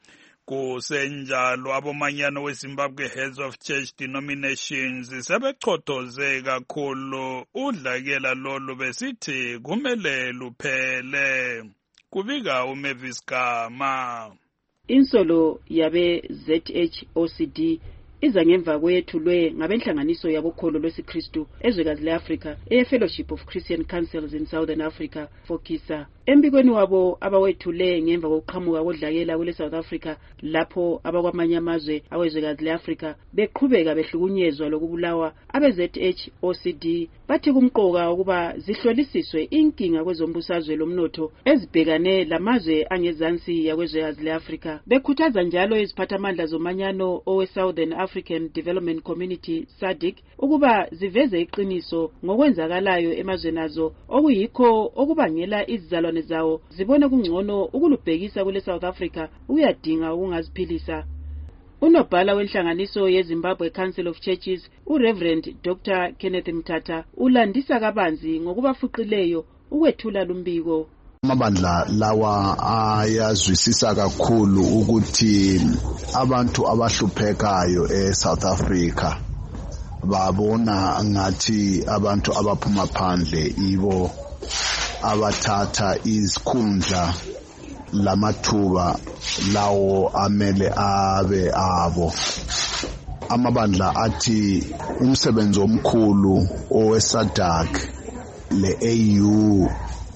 Kusenjalo abomanyano weZimbabwe Heads of Church Denominations sebechothoze kakhulu udlakela lolu besithi kumele luphele. Kubika uMavis Gama. Insolo yabe ZHOCD iza ngemva kwethulwe ngabenhlanganiso yabokholo lwesiKristu ezwekazi leAfrika eFellowship of Christian Councils in Southern Africa FOCISA. Embikweni wabo abawethule ngemva kokuqhamuka kodlakela kule South Africa lapho abakwamanye amazwe awezwekazi leAfrika beqhubeka behlukunyezwa lokubulawa abeZHOCD bathi kumqoka ukuba zihlolisiswe inkinga kwezombusazwe lomnotho ezibhekane lamazwe angezansi yakwezwekazi leAfrika. Bekhuthaza njalo iziphathamandla zomanyano owe Southern African Development Community SADC ukuba ziveze iqiniso ngokwenzakalayo emazweni azo okuyikho okubangela izizalwane zawo zibone kungcono ukulubhekisa kule South Africa uyadinga ukungaziphilisa. Unobhala wenhlanganiso yeZimbabwe Council of Churches uReverend Dr. Kenneth Mthatha ulandisa kabanzi ngokubafuqileyo ukwethula lumbiko. Amabandla lawa ayazwisisa kakhulu ukuthi abantu abahluphekayo eSouth Africa babona ngathi abantu abaphuma phandle ibo abathatha izikhundla lamathuba lawo amele abe abo. Amabandla athi umsebenzi omkhulu oweSADC leAU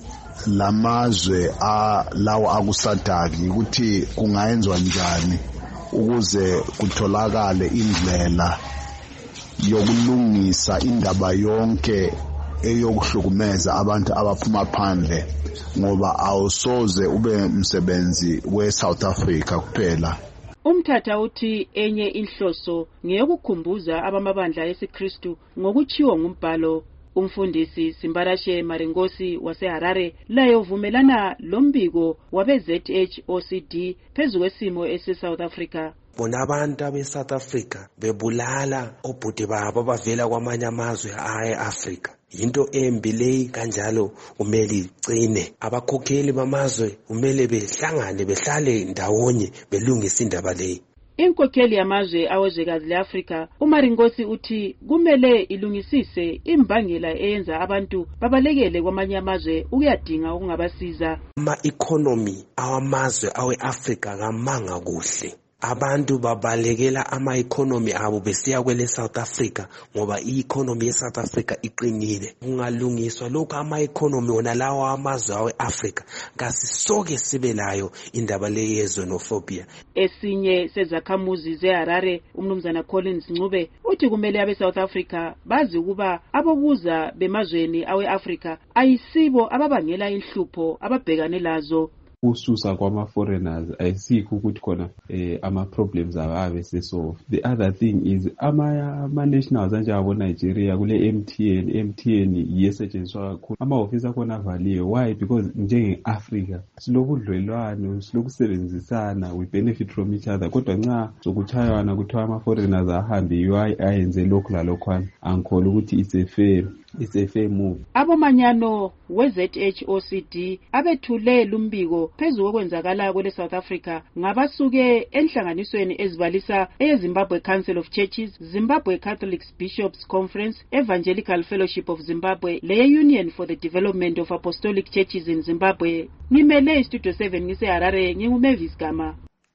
lamazwe lawo akusadaki ukuthi kungayenzwa njani ukuze kutholakale indlela yokulungisa indaba yonke eyokuhlukumeza abantu abaphuma phandle, ngoba awusoze ube umsebenzi we-South Africa kuphela. Umthatha uthi enye inhloso ngeyokukhumbuza abamabandla esiKristu ngokutshiwo ngumbhalo. Umfundisi Simbarashe Marengosi waseHarare laye uvumelana lombiko wabe-ZHOCD phezu kwesimo ese-South Africa. Bona abantu abe-South Africa bebulala obhuti babo abavela kwamanye amazwe e-Afrika. Yinto embi leyi, kanjalo kumele igcine. Abakhokheli bamazwe kumele behlangane, behlale ndawonye, belungise indaba leyi. Inkokheli yamazwe awezwekazi le-Afrika, uMaringosi uthi kumele ilungisise imbangela eyenza abantu babalekele kwamanye amazwe ukuyadinga okungabasiza. Ama-economy awamazwe awe-Afrika kamanga kuhle. Abantu babalekela ama-economy abo besiya kwele South Africa ngoba i-economy ye-South Africa iqinile. Kungalungiswa lokhu ama-economy wona lawa amazwe awe-Afrika, kasisoke sibe layo indaba le ye-xenophobia. Esinye sezakhamuzi zeHarare, umnumzana Collins Ncube, uthi kumele abe-South Africa bazi ukuba abokuza bemazweni awe-Afrika ayisibo ababangela inhlupho ababhekane lazo. Ususa kwama-foreigners ayisikho ukuthi khona ama-problems ababe sesolve. The other thing is ama-nationals anjengabo Nigeria kule MTN yesetshenziswa kakhulu. Ama-ofisi akhona avaliwe. Why? Because njenge-Africa silobudlelwano, silokusebenzisana, we benefit from each other. Kodwa nxa sokuchaywana kuthiwa ama-foreigners ahambe ayenze lokhu lalokhwana, angikholwa ukuthi it's a fair move. Abomanyano we-ZHOCD abethule lumbiko phezu kokwenzakala kwele South Africa ngabasuke enhlanganisweni ezibalisa eZimbabwe Council of Churches, Zimbabwe Catholic Bishops Conference, Evangelical Fellowship of Zimbabwe, le-Union for the Development of Apostolic Churches in Zimbabwe. Ngimele iStudio 7 ngiseHarare, nginguMavis Gama.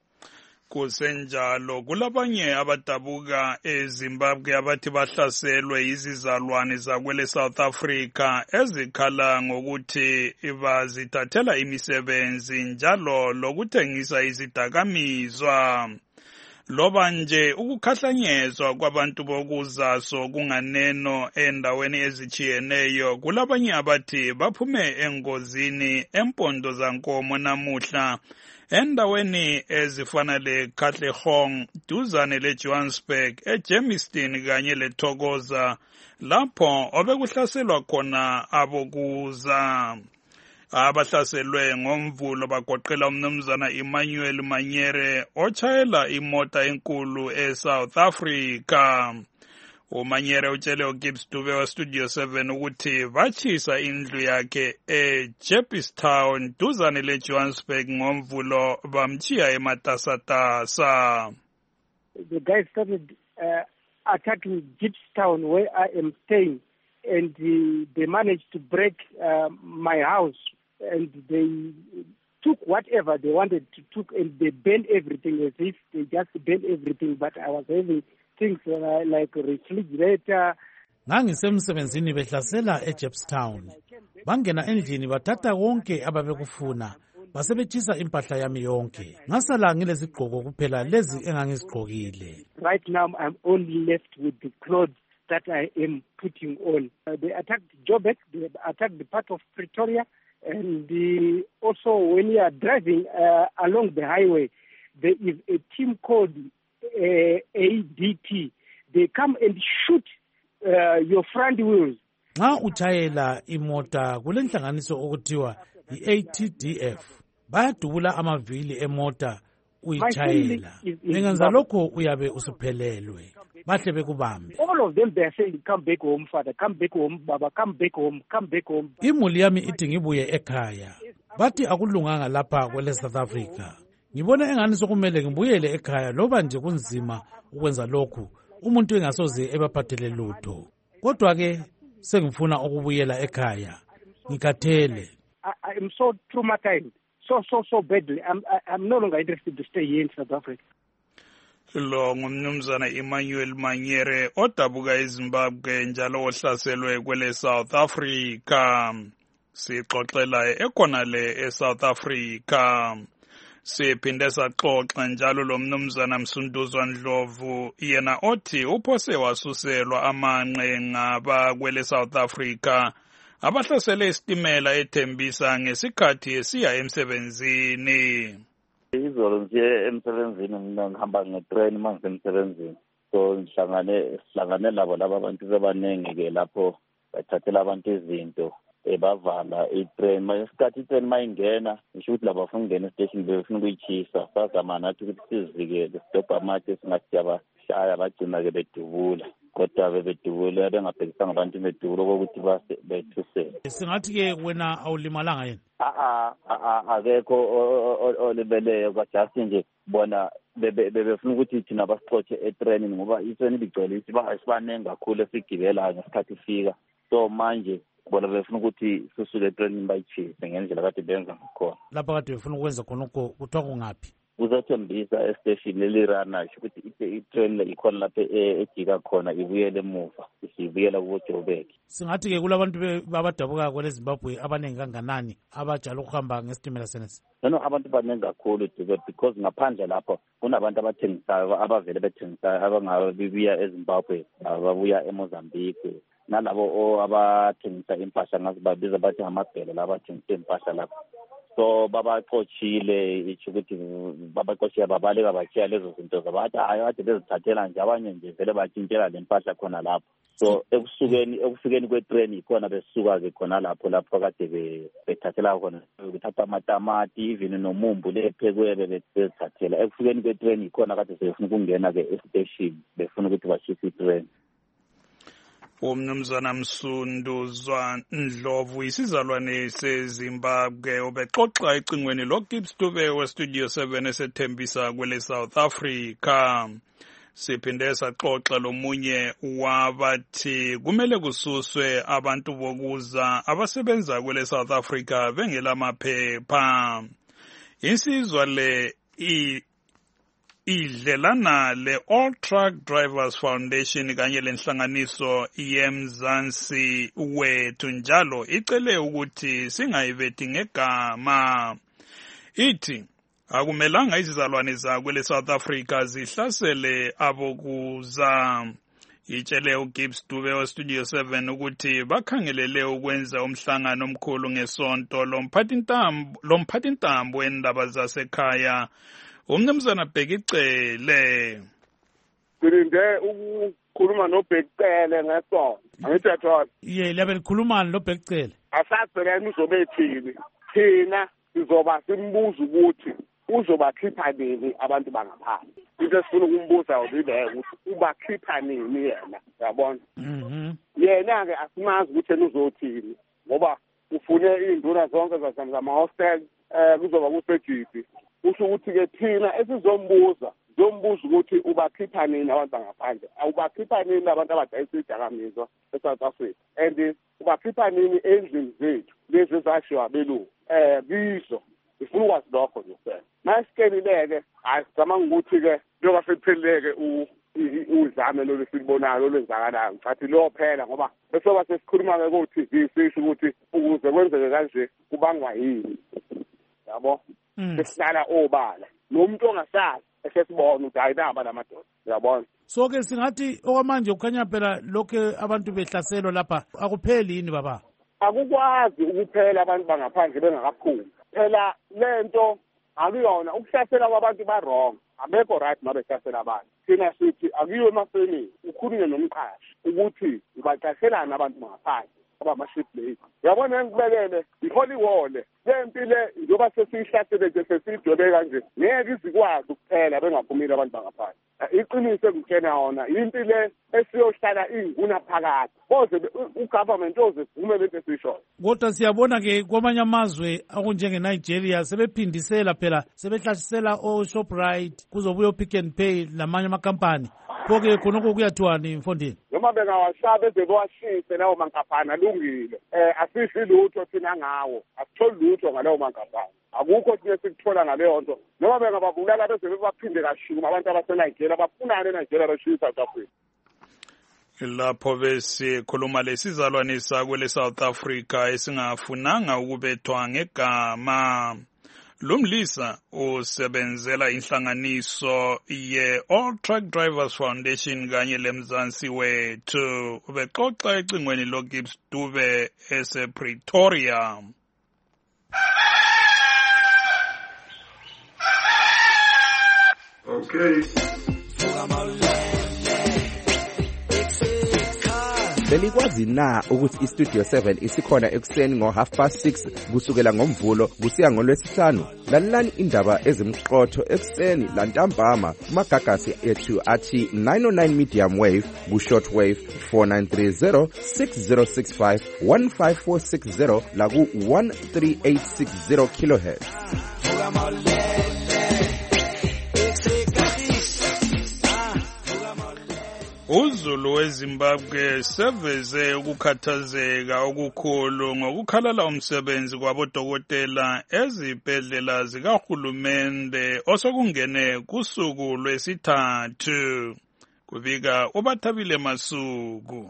Kusenjalo kulabanye abadabuka eZimbabwe abathi bahlaselwe izizalwane zakwele South Africa ezikhala ngokuthi bazithathela imisebenzi njalo lokuthengisa izidakamizwa. Loba nje ukukhahlanyezwa kwabantu bokuzaso kunganeno endaweni ezichiyeneyo, kulabanye abathi baphume engozini empondo zankomo namuhla endaweni ezifana le-Katlehong, duzane le-Johannesburg, eGermiston kanye le-Thokoza, lapho obekuhlaselwa khona abokuza. Abahlaselwe ngomvulo bagoqela umnumzana Emmanuel Manyere ochayela imota enkulu eSouth Africa. uManyere utshele uGibbs Dube waStudio 7 ukuthi bachisa indlu yakhe eJeppstown duzane leJohannesburg ngomvulo bamchiya ematasatasa. The guys started attacking Jeppstown where I am staying, and they managed to break my house, and they took whatever they wanted to took, and they burned everything as if they just burned everything. But I was having things like a refrigerator. Ngangisemsebenzini behlasela eJeppstown. Bangena endlini bathatha konke ababekufuna. Basebetshisa impahla yami yonke. Ngasala ngilezigqoko kuphela lezi engangizigqokile. Right now I'm only left with the clothes that I am putting on. They attacked Joburg, they attacked the part of Pretoria, and also when you are driving along the highway, there is a team called ADT. They come and shoot your front wheels. Nxa utshayela imota kulenhlanganiso okuthiwa i-ATDF. Bayadubula amavili emota uyitshayela. Bengenza lokho uyabe usuphelelwe. Bahle bekubambe. All of them, they are saying, come back home, father, come back home, baba, come back home, come back home. Imuli yami ithi ngibuye ekhaya. Bathi akulunganga lapha kwele South Africa. Ngibona engani sokumele ngibuyele ekhaya loba nje kunzima ukwenza lokhu. Umuntu engasoze ebaphathele lutho. Kodwa ke sengifuna ukubuyela ekhaya. Ngikhathele. I am so traumatized, so badly. I'm no longer interested to stay here in South Africa. Lo ngumnumzana Emmanuel Manyere odabuka eZimbabwe njalo ohlaselwe kwele South Africa. Sixoxela ekhona le eSouth Africa. Siphinde saxoxa njalo lo mnumzana Msunduzwa Ndlovu yena othi uphose wasuselwa amanqe ngabakwele South Africa abahlasele isitimela eThembisa ngesikhathi esiya emsebenzini. Izolo nje emsebenzini mina ngihamba ngetrain manje emsebenzini. So sihlangane labo laba abantu bebaningi ke lapho bathathela abantu izinto bavala itrain mayisikhathi itrain mayingena ngisho ukuthi laba bafuna ukungena estation befuna ukuyichisa sazama nathi ukuthi sizivikele stop amathi singathi yabashaya bagcina ke bedubula kodwa bebedubula bengabhekisanga abantu bedubula ukuthi bethusele. Singathi ke wena awulimalanga yini? Akekho olibeleyo kwajust nje bona befuna ukuthi thina basixotshe etrainini ngoba itrain ibigcwele isibanengi kakhulu esigibela ngesikhathi ifika. So manje bona befuna ukuthi sisuke etrainini bayichise ngendlela kade benza ngakhona. Lapha kade befuna ukwenza khona kuthiwa kungaphi? Uzathembisa estation elirana ukuthi itrain ikhona lapha ejika khona ibuyele emuva isibuyela kuJoburg. Singathi ke kulabantu babadabuka kwele Zimbabwe abaningi kanganani abajala ukuhamba ngesitimela senesi? No, abantu baningi kakhulu because ngaphandle lapho kunabantu abathengisayo abavele bethengisayo abangabibuya eZimbabwe ababuya eMozambique nalabo abathengisa impahla ngazibabiza bathi amabhele labathengisa impahla lapho. So babaxoshile ithi ukuthi babaxoshile babaleka bachiya lezo zinto zabathi hayi ade bezithathela nje abanye nje vele batshintshela le mpahla khona lapho. So ekufikeni kwetrain ikhona besuka ke khona lapho kade bethathela khona ukuthatha amatamati even nomumbu lephekwe bezithathela. Ekufikeni kwetrain ikhona kade sefuna ukungena ke estation befuna ukuthi bashise itrain. Umnumzana Msunduzwa Ndlovu isizalwane seZimbabwe ubexoxa ecingweni loGibbs Dube weStudio 7 eseThembisa kwele South Africa. Siphinde saxoxa lomunye wabathi kumele kususwe abantu bokuza abasebenza kwele South Africa bengelamaphepha. Insizwa le idlelana le-All Truck Drivers Foundation kanye lenhlanganiso yemzansi wethu njalo icele ukuthi singayibethi ngegama. Ithi akumelanga izizalwane zakwele South Africa zihlasele abokuza. Itshele uGibbs Dube weStudio 7 ukuthi bakhangelele ukwenza umhlangano omkhulu ngesonto lomphathintambo wendaba zasekhaya umnumzana Bhekicele. Silinde ukukhuluma noBhekicele ngesonto. Angithi yathola. Labe likhuluma noBhekicele. Asasebenza uzobethini. Thina sizoba simbuza ukuthi uzobakhipha nini abantu bangaphandle. Into esifuna ukumbuza ulileyo ukuthi ubakhipha nini yena, yabona? Yena ke asimazi ukuthi uzothini ngoba ufune induna zonke zama-hostel kuzoba kuseGibbs. Usho ukuthi ke thina esizombuza ukuthi ubakhipha nini abantu bangaphandle, awubakhipha nini abantu abadayisa idakamizwa eSouth Africa, and ubakhipha nini endlini zethu lezi ezashiwo abelungu bizo. Ifuna ukwazi lokho nje kuphela. Masikelileke asicabanga ukuthi ke njengoba sekupheleleke udlame lolu silibonayo olwenzakalayo ngicathi lophela ngoba besoba sesikhuluma-ke ku-TV sisho ukuthi ukuze kwenzeke kanje kubangwa yini, yabo? Sesihlala obala nomuntu ongasazi esesibona ukuthi hayi naba lamadoda, yabona? So ke singathi okwamanje kukhanya phela lokho abantu behlaselwa lapha akupheli yini baba? Akukwazi ukuphela abantu bangaphandle bengakaphumi. Phela lento akuyona ukuhlasela kwabantu ba-wrong, abekho right uma behlasela abantu. Thina sithi akuyiwe emafemini ukhulume nomqashi ukuthi ubaqashelani abantu bangaphandle abama-ship labor. Uyabona engikubekele iholiwole le mpile njengoba sesiyihlasele nje sesiyidwebe kanje ngeke izikwazi ukuphela bengaphumile abantu bangaphandle. Iqiniso engikutshena yona impile esiyohlala inguna phakathi boze ugovernment ozevume lento esishoyo. Kodwa siyabona ke kwamanye amazwe akunjenge-Nigeria sebephindisela phela sebehlasela o-Shoprite kuzobuya o-Pick n Pay namanye amakampani. Pho-ke khonokho kuyathiwani Mfondini? Noma bengawashaya beze bewashise lawo mankampani alungile. Asishi lutho thina ngawo, asitholi lutho ngalawo mankampani. Akukho thina sikuthola ngaleyo nto. Noma bengababulala beze bebaphinde kashuma abantu abaseNigeria bafunane eNigeria bashiye South Africa. Lapho besikhuluma lesizalwane sakwele South Africa esingafunanga ukubethwa ngegama. Lumlisa usebenzela inhlanganiso ye-All Truck Drivers Foundation kanye leMzansi Wethu. Ubexoxa ecingweni loGibbs Dube esePretoria. Okay. Belikwazi na ukuthi iStudio 7 isikhona ekuseni ngo6:30 kusukela ngoMvulo kusiya ngoLwesihlanu? Lalelani indaba ezimqotho ekuseni lantambama kumagagasi ethu athi 909 medium wave ku-short wave 4930 6065 15460 la ku-13860 kilohertz. UZulu weZimbabwe seveze ukukhathazeka okukhulu ngokukhalala umsebenzi kwabodokotela ezibhedlela zikahulumende osokungene kusuku lwesithathu. Kubika uBathabile Masuku.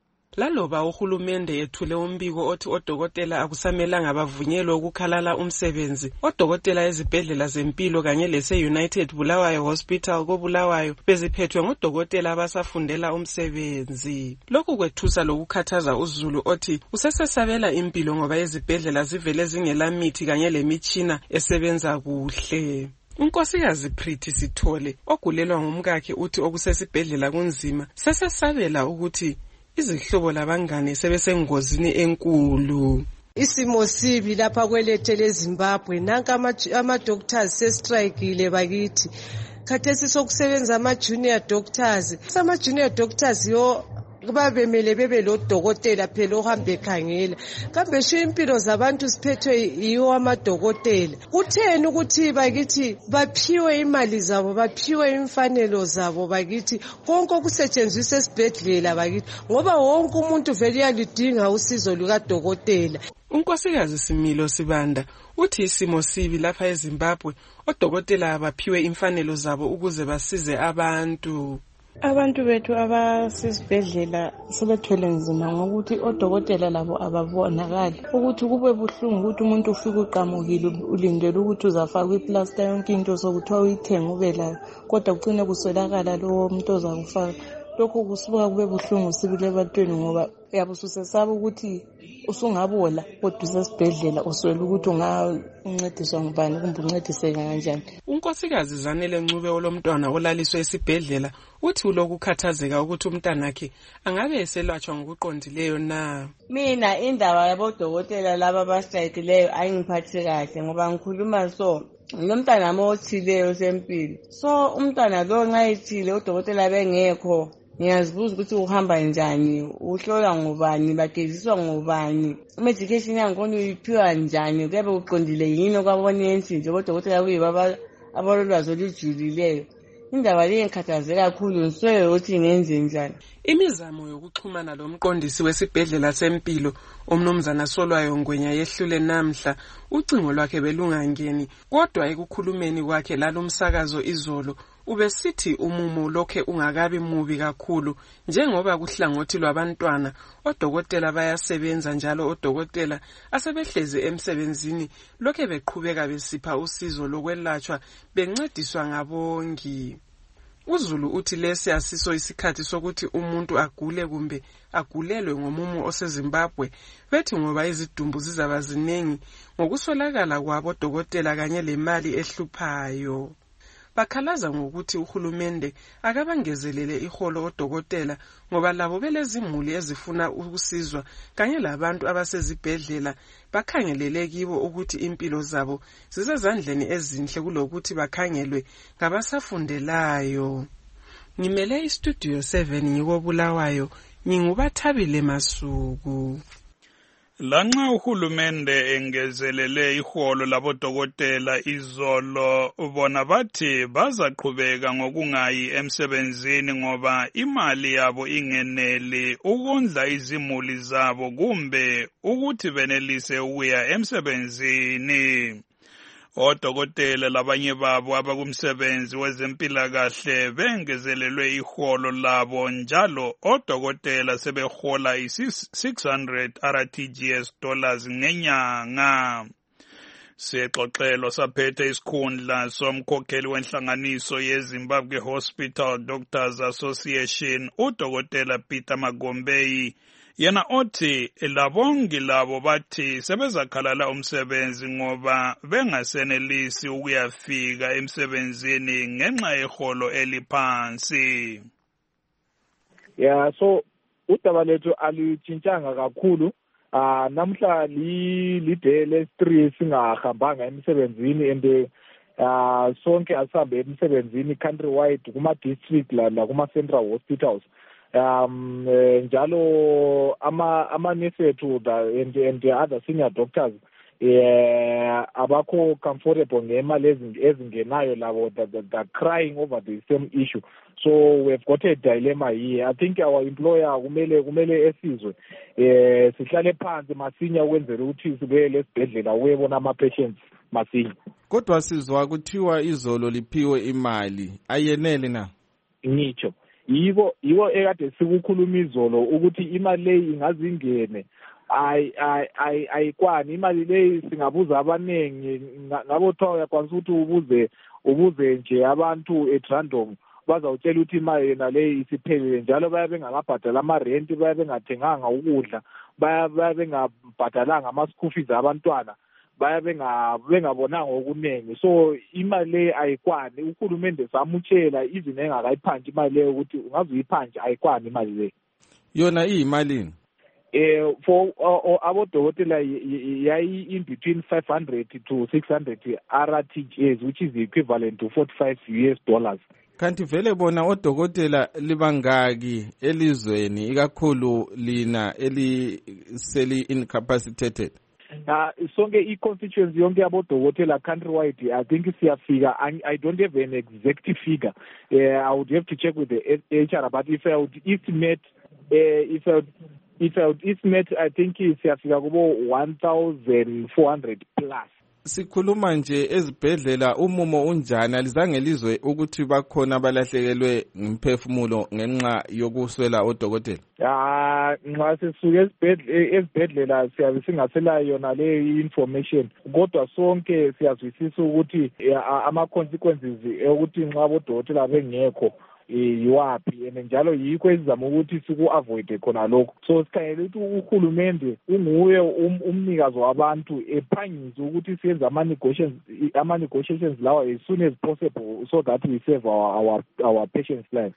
Laloba uhulumende ethule umbiko othi odokotela akusamelanga bavunyelwe ukukhalala umsebenzi, odokotela ezibhedlela zempilo kanye lese-United Bulawayo Hospital koBulawayo beziphethwe ngodokotela abasafundela umsebenzi. Lokhu kwethusa lokukhathaza uZulu othi usesesabela impilo ngoba izibhedlela zivele zingela mithi kanye lemitshina esebenza kuhle. Unkosikazi Prithi Sithole ogulelwa ngumkakhe uthi okusesibhedlela kunzima, sesesabela ukuthi izihlobo labangane sebesengozini enkulu. Isimo sibi lapha kwelethe leZimbabwe, nanka ama-doctors sestrikile bakithi. Khathesi sokusebenza ama-junior doctors. Ama-junior doctors yo babemele bebe lodokotela phela ohambe ekhangela. Kambe sho impilo zabantu siphethwe yiwo amadokotela. Kutheni ukuthi bakithi baphiwe imali zabo, baphiwe imfanelo zabo bakithi, konke okusetshenziswa esibhedlela bakithi, ngoba wonke umuntu vele uyalidinga usizo lukadokotela. Unkosikazi Similo Sibanda uthi isimo sibi lapha eZimbabwe, odokotela abaphiwe imfanelo zabo ukuze basize abantu. Abantu bethu abasesibhedlela sebethwele nzima ngokuthi odokotela labo ababonakali, ukuthi kube buhlungu ukuthi umuntu ufike uqamukile ulindele ukuthi uzafaka iplaster yonke into sokuthiwa uyithenga ube layo, kodwa kucine kuswelakala lowo muntu ozakufaka. Lokho kusuka kube buhlungu sibile ebantwini ngoba uyabe ususesaba ukuthi usungabola kodwa usesibhedlela uswele ukuthi ungancediswa ngubani kumbe uncediseka kanjani. Unkosikazi Zanele Ncube olomntwana olaliswe esibhedlela uthi ulokukhathazeka ukuthi umntanakhe angabe eselatshwa ngokuqondileyo na. Mina indaba yabodokotela laba abastrikekileyo ayingiphathi kahle ngoba ngikhuluma so ngomntana mothileyo sempilo. So umntana lo nxa ethile udokotela bengekho, ngiyazibuza ukuthi uhamba njani, uhlola ngubani, bageziswa ngubani, medication yangikhona uyiphiwa njani, kuyabe uqondile yini okwabonensi nje kodokotela kuyibo abalolwazi olujulileyo. Indaba le ngikhathazeka kakhulu, ngiswele ukuthi ngenze njani. Imizamo yokuxhumana lomqondisi wesibhedlela sempilo umnumzana Solwayo Ngwenya yehlule namhla, ucingo lwakhe belungangeni, kodwa ekukhulumeni kwakhe lalumsakazo izolo ubesithi umumo lokhe ungakabi mubi kakhulu njengoba kuhlangothi lwabantwana odokotela bayasebenza, njalo odokotela asebehlezi emsebenzini lokhe beqhubeka besipha usizo lokwelatshwa bencediswa ngabongi. UZulu uthi lesi asiso isikhathi sokuthi umuntu agule kumbe agulelwe ngomumo oseZimbabwe, bethi ngoba izidumbu zizaba zinengi ngokuswelakala kwabo dokotela kanye lemali ehluphayo. Bakhalaza ngokuthi uhulumende akabangezelele iholo odokotela ngoba labo belezimuli ezifuna ukusizwa kanye labantu abasezibhedlela bakhangelele kibo ukuthi impilo zabo zisezandleni ezinhle kulokuthi bakhangelwe ngabasafundelayo. Ngimele iStudio 7 ngikoBulawayo, nginguBathabile Masuku. Lanxa uhulumende engezelele iholo labodokotela izolo, bona bathi bazaqhubeka ngokungayi emsebenzini ngoba imali yabo ingeneli ukondla izimuli zabo kumbe ukuthi benelise ukuya emsebenzini. Odokotela labanye babo abakumsebenzi wezempilakahle bengezelelwe iholo labo, njalo odokotela sebehola $600 ngenyanga. Sexoxelo saphethe isikhundla somkhokheli wenhlanganiso yeZimbabwe Hospital Doctors Association uDokotela Peter Magombeyi yena othi labongi labo bathi sebezakhalala umsebenzi ngoba bengasenelisi ukuyafika emsebenzini ngenxa yeholo eliphansi. Yeah, so udaba lethu alitshintshanga kakhulu. Namhla liday lesi-3 singahambanga emsebenzini and sonke asihambe emsebenzini countrywide kuma-district la kuma-central hospitals. Njalo ama-nurse ethu and the other senior doctors abakho comfortable ngemali ezingenayo labo they're crying over the same issue. So we've got a dilemma here. I think our employer kumele esizwe sihlale phansi masinya ukwenzela ukuthi sibele esibhedlela uyebona ama-patients masinya. Kodwa sizwa kuthiwa izolo liphiwe imali ayenele na? Ngitsho yiwo ekade sikukhuluma izolo ukuthi imali leyi ingazingene ayikwani imali leyi singabuza abanengi ngabothiwa uyakwanisa ukuthi ubuze nje abantu at random bazawutshela ukuthi imali yena leyi isiphelile njalo bayabe bengakabhadala ama-rent bayabe bengathenganga ukudla bayabe bengabhadalanga ama-school fees abantwana bayabe bengabonanga okuningi. So imali leyi ayikwani uhulumende samutshela even engakayiphantshi imali leyo ukuthi ungaze uyiphantshi ayikwani imali leyo. Yona iyimalini? For abodokotela yayi in between 500 to 600 RTGs, which is the equivalent to $45. Kanti vele bona odokotela libangaki elizweni ikakhulu lina eliseli incapacitated? Sonke i-constituency yonke yabodokotela countrywide I think siyafika. I don't have an exact figure. I would have to check with the HR, but if I would estimate I think siyafika kubo 1,400 plus. Sikhuluma nje ezibhedlela umumo unjani alizange lizwe ukuthi bakhona abalahlekelwe ngimphefumulo ngenxa yokuswela odokotela? Nxa sisuke ezibhedlela siyabe singasela yona le information kodwa sonke siyazwisisa ukuthi ama-consequences ukuthi nxa abodokotela bengekho yiwaphi and njalo yikho esizama ukuthi siku-avoide khona lokho. So sikhangele ukuthi uhulumende unguye umnikazi wabantu ephangise ukuthi siyenze ama-negotiations lawa as soon as possible so that we save our patients' lives.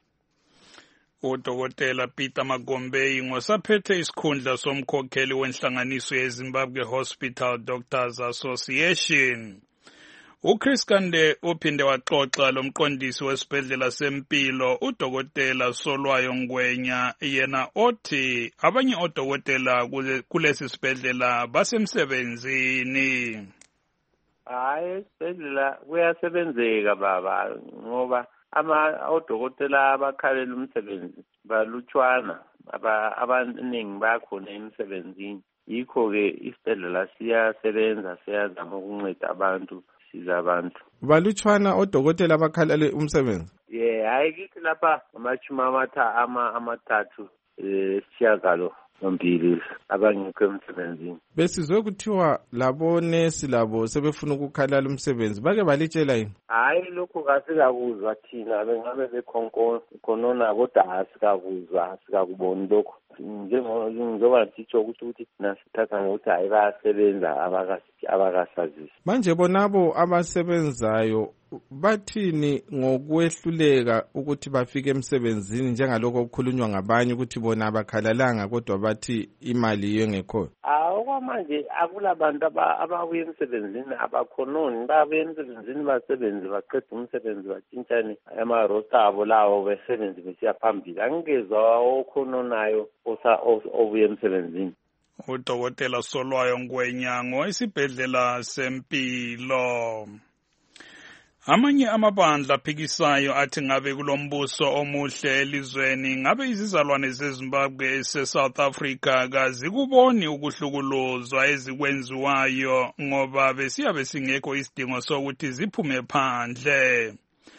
uDokotela Peter Magombeyi ngosaphethe isikhundla somkhokheli wenhlanganiso yeZimbabwe Hospital Doctors Association. uChris Kande uphinde waxoxa lomqondisi wesibhedlela sempilo uDokotela Solwayo Ngwenya yena othi abanye odokotela kulesi sibhedlela basemsebenzini. Hayi isibhedlela kuyasebenzeka baba ngoba odokotela abakhalela umsebenzi balutshwana abaningi bakhona emsebenzini. Yikho-ke isibhedlela siyasebenza siyazama ukunceda abantu siza abantu. Balutshwana odokotela abakhalele umsebenzi? Hayi kithi lapha amashumi amathathu siyagalo nombili abangekho emsebenzini. Besizwe kuthiwa labo nesi labo sebefuna ukukhalala umsebenzi bake balitshela yini? Hayi lokho kasikakuzwa thina bengabe bekhonona kodwa asikakuzwa asikakuboni lokho. Njengoba sitsho ukuthi nasithatha ngokuthi hayi bayasebenza abakasazisi. Manje bonabo abasebenzayo bathini ngokwehluleka ukuthi bafike emsebenzini njengalokho okukhulunywa ngabanye ukuthi bona abakhalalanga kodwa bathi imali iyo engekho? Okwamanje akulabantu ababuya emsebenzini abakhononi babuya emsebenzini basebenzi baqeda umsebenzi batshintshane ama-roster abo lawo besebenzi besiya phambili. Angingezwa okhononayo obuya emsebenzini. uDokotela Solwayo Ngwenya ngoisibhedlela sempilo. Amanye amabandla aphikisayo athi ngabe kulombuso omuhle elizweni ngabe izizalwane zeZimbabwe ese-South Africa kazikuboni ukuhlukuluzwa ezikwenziwayo ngoba besiyabe singekho isidingo sokuthi ziphume phandle.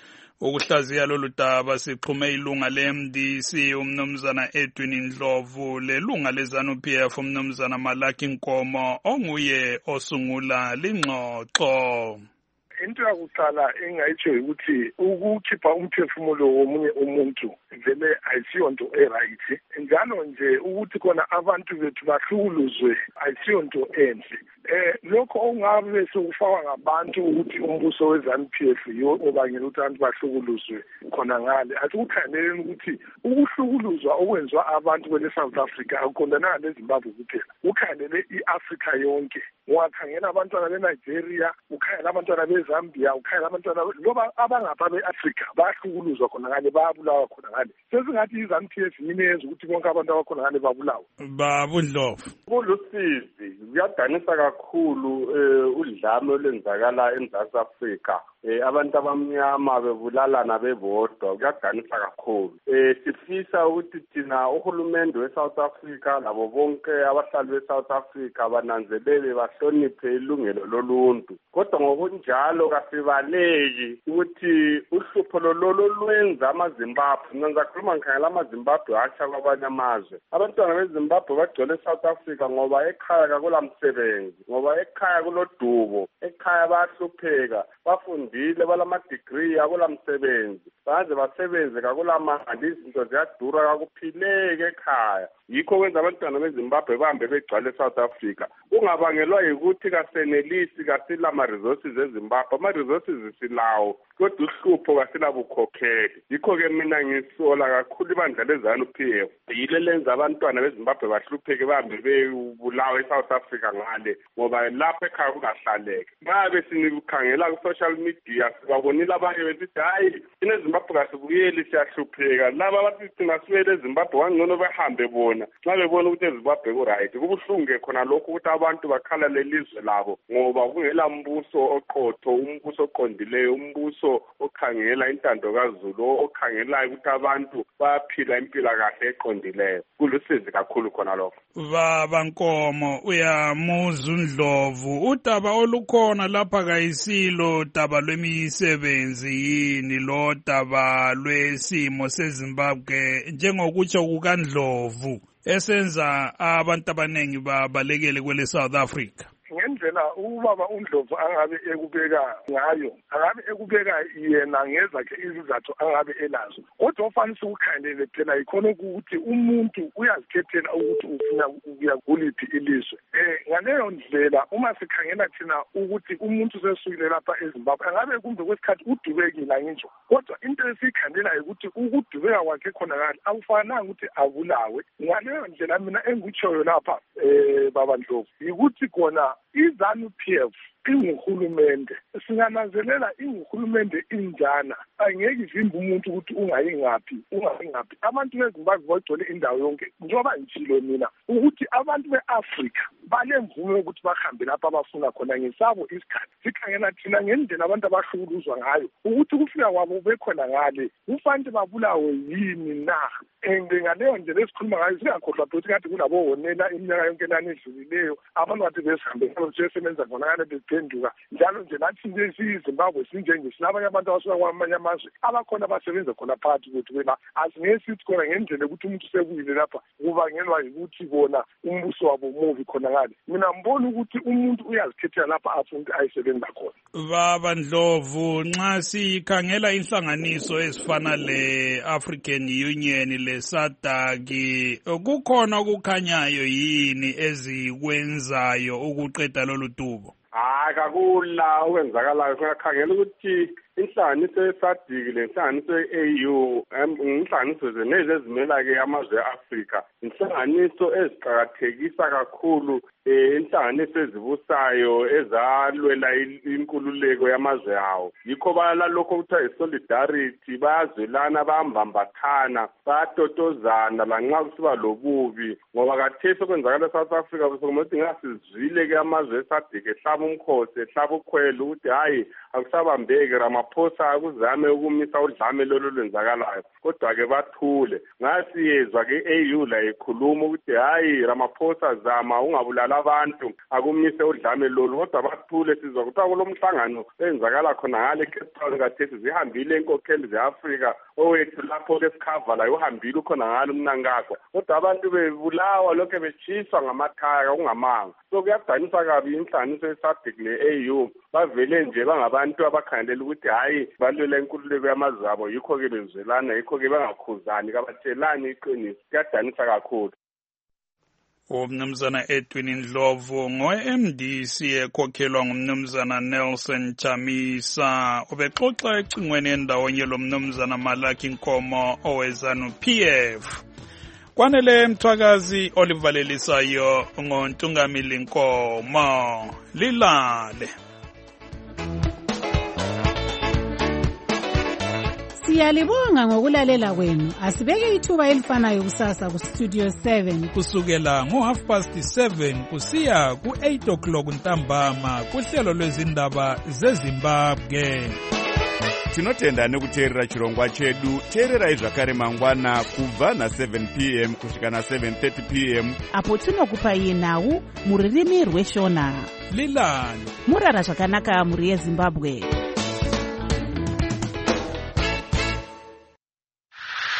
Ukuhlaziya lolu daba sixhume ilunga le-MDC umnumzana Edwin Ndlovu lelunga le-ZANU-PF umnumzana Malaki Nkomo onguye osungula lingxoxo. Into yakuqala engayitsho ukuthi ukukhipha umphefumulo womunye umuntu vele ayisiyonto eright, njalo nje ukuthi khona abantu bethu bahlukuluzwe ayisiyonto enhle. Lokho ongabe sokufakwa ngabantu ukuthi umbuso we-ZANU-PF yiwo obangela ukuthi abantu bahlukuluzwe khona ngale. Asikukhangeleni ukuthi ukuhlukuluzwa okwenziwa abantu kwele South Africa akuqondananga neZimbabwe kuphela, ukhangelele i-Africa yonke. Ungakhangela abantwana be-Nigeria, ukhangela abantwana be-Zambia, ukhangela abantwana loba abangapha be-Africa bahlukuluzwa khona ngale, bayabulawa khona ngale. Sesingathi i-ZANU-PF yini yenza ukuthi bonke abantu abakhona ngale babulawe. Baba Ndlovu, kulusizi kuyadanisa kakhulu udlame olwenzakala eMzantsi Afrika. Abantu abamnyama bebulalana bebodwa kuyadanisa kakhulu. Sifisa ukuthi thina uhulumende we-South Africa labo bonke abahlali be-South Africa bananzelele bahloniphe ilungelo loluntu. Kodwa ngokunjalo kasibaleki ukuthi uhlupho lolo lwenza amaZimbabwe, ngenza khuluma ngikhangela amaZimbabwe atsha kwabanye amazwe. Abantwana beZimbabwe bagcwele e-South Africa ngoba ekhaya kakulamsebenzi, ngoba ekhaya kulodubo, ekhaya bayahlupheka, bafundile balama-degree akulamsebenzi, baze basebenze kakulamali, izinto ziyadura kakuphileke ekhaya. Yikho kwenza abantwana beZimbabwe bahambe begcwale e-South Africa. Kungabangelwa yikuthi kasenelisi kasila ma-resources eZimbabwe, ama-resources silawo kodwa uhlupho kasilabukhokheli. Yikho-ke mina ngisola kakhulu ibandla le-ZANU-PF, yilo lenza abantwana beZimbabwe bahlupheke bahambe bebulawa e-South Africa ngale, ngoba lapho ekhaya kungahlaleke. Babe sinikhangela ku-social media sibabonile abanye besithi hayi thina eZimbabwe kasibuyeli siyahlupheka. Laba bathi thina sibuyele eZimbabwe kangcono behambe bona nxa bebona ukuthi eZimbabwe ku-right. Kubuhlungu khona lokhu ukuthi abantu bakhalale ilizwe labo ngoba kungela mbuso oqotho, umbuso oqondileyo, umbuso okhangela intando kaZulu, okhangelayo ukuthi abantu bayaphila impilakahle eqondileyo. Kulusizi kakhulu khona lokho. Baba Nkomo, uyamuza uNdlovu, udaba olukhona lapha kayisilo daba lwemisebenzi yini, lo daba lwesimo seZimbabwe njengokutsho kukaNdlovu esenza abantu abanengi babalekele kwele South Africa? Ngendlela ubaba uNdlovu angabe ekubeka ngayo, angabe ekubeka yena ngezakhe izizathu angabe elazo. Kodwa ofanele ukukhangelele phela ikhona ukuthi umuntu uyazikhethela ukuthi ufuna ukuya kuliphi ilizwe. Ngaleyo ndlela uma sikhangela thina ukuthi umuntu sesukile lapha eZimbabwe angabe kumbe kwesikhathi udubekile ngisho. Kodwa into esikhandela ukuthi ukudubeka kwakhe khona ngale akufananga ukuthi abulawe. Ngaleyo ndlela mina engikutshoyo lapha baba Ndlovu ukuthi khona iZANU-PF inguhulumende, singananzelela inguhulumende injana, angeke ivimbe umuntu ukuthi ungayingaphi. Abantu beZimbabwe bagcwele indawo yonke. Njengoba ngitshilo mina ukuthi abantu be-Afrika balemvume ukuthi bahambe lapha abafuna khona ngesabo isikhathi. Sikhangela thina ngendlela abantu abahlukuluzwa ngayo ukuthi ukufika kwabo bekhona ngale kufanele babulawe yini na. Ngaleyo ndlela esikhuluma ngayo singakhohlwa futhi kathi kulabo wonela iminyaka yonke lana edlulileyo abantu bathi besihambe sebenza khona ngale bephenduka. Njalo nje nathi nje siyiZimbabwe sinabanye abantu abasuka kwamanye amazwe abakhona abasebenza khona phakathi kwethu wena asingeke sithi khona ngendlela ukuthi umuntu sekuyile lapha kubangelwa yikuthi bona umbuso wabo muvi khona ngale. Mina mbona ukuthi umuntu uyazikhethela lapha afuna ukuthi ayisebenza khona. Baba Ndlovu, nxa sikhangela inhlanganiso ezifana le-African Union le-SADC, kukhona okukhanyayo yini ezikwenzayo ukuqeda lolu dubo? Akakula okwenzakalayo. Siyakhangela ukuthi inhlanganiso ye-SADC lenhlanganiso ye-AU inhlanganiso zenezi ezimela-ke amazwe e-Afrika, inhlanganiso eziqakathekisa kakhulu inhlanganiso ezibusayo ezalwela inkululeko yamazwe awo. Yikho balalokho kuthiwa yi-solidarity, bayazwelana, bayambambathana, bayatotozana lanxa kusiba lobubi, ngoba kathesi okwenzakala e-South Africa sokumele ukuthi ngasizwile-ke amazwe e-SADC ehlaba umkhosi, ehlaba ukhwelo ukuthi hayi akusabambeke, Ramaphosa kuzame ukumisa udlame lolu lwenzakalayo kodwa-ke bathule. Ngasiyezwa-ke i-AU la ikhuluma ukuthi hayi Ramaphosa zama ungabulala abantu akumise udlame lolu kodwa bathule. Sizwa kuthiwa kulo mhlangano enzakala khona ngale Cape Town kathesi zihambile inkokheli ze-Afrika owethu lapho-ke sikhavala uhambile ukhona ngalo umnankagwa kodwa abantu bebulawa lokho bechiswa ngamakhaya kungamanga. So kuyadanisa kabi inhlanganiso ye-SADC ne-AU bavele nje bangabantu abakhangelela ukuthi hayi balwela inkululeko yamazwe abo yikho-ke bezwelana yikho-ke bangakhuzani kabatshelani iqiniso. Kuyadanisa kakhulu. Umnumzana Edwin Ndlovu ngo-MDC ekhokhelwa ngumnumzana Nelson Chamisa ubexoxa ecingweni endawonye lo mnumzana Malaki Nkomo oweZANU-PF. Kwanele Mthwakazi olivalelisayo ngoNtungamili Nkomo lilale. Siyalibonga ngokulalela kwenu. Asibeke ithuba elifanayo kusasa ku Studio 7 kusukela ngo7:30 kusiya ku8:00 ntambama kuhlelo lwezindaba zeZimbabwe. Tinotenda nekuteerera chirongwa chedu. Teererai zvakare mangwana kubva na7 p.m. kusvika na7:30 p.m. apo tinokupai nhau muririmi rweshona. Lilani murara zvakanaka muri yeZimbabwe.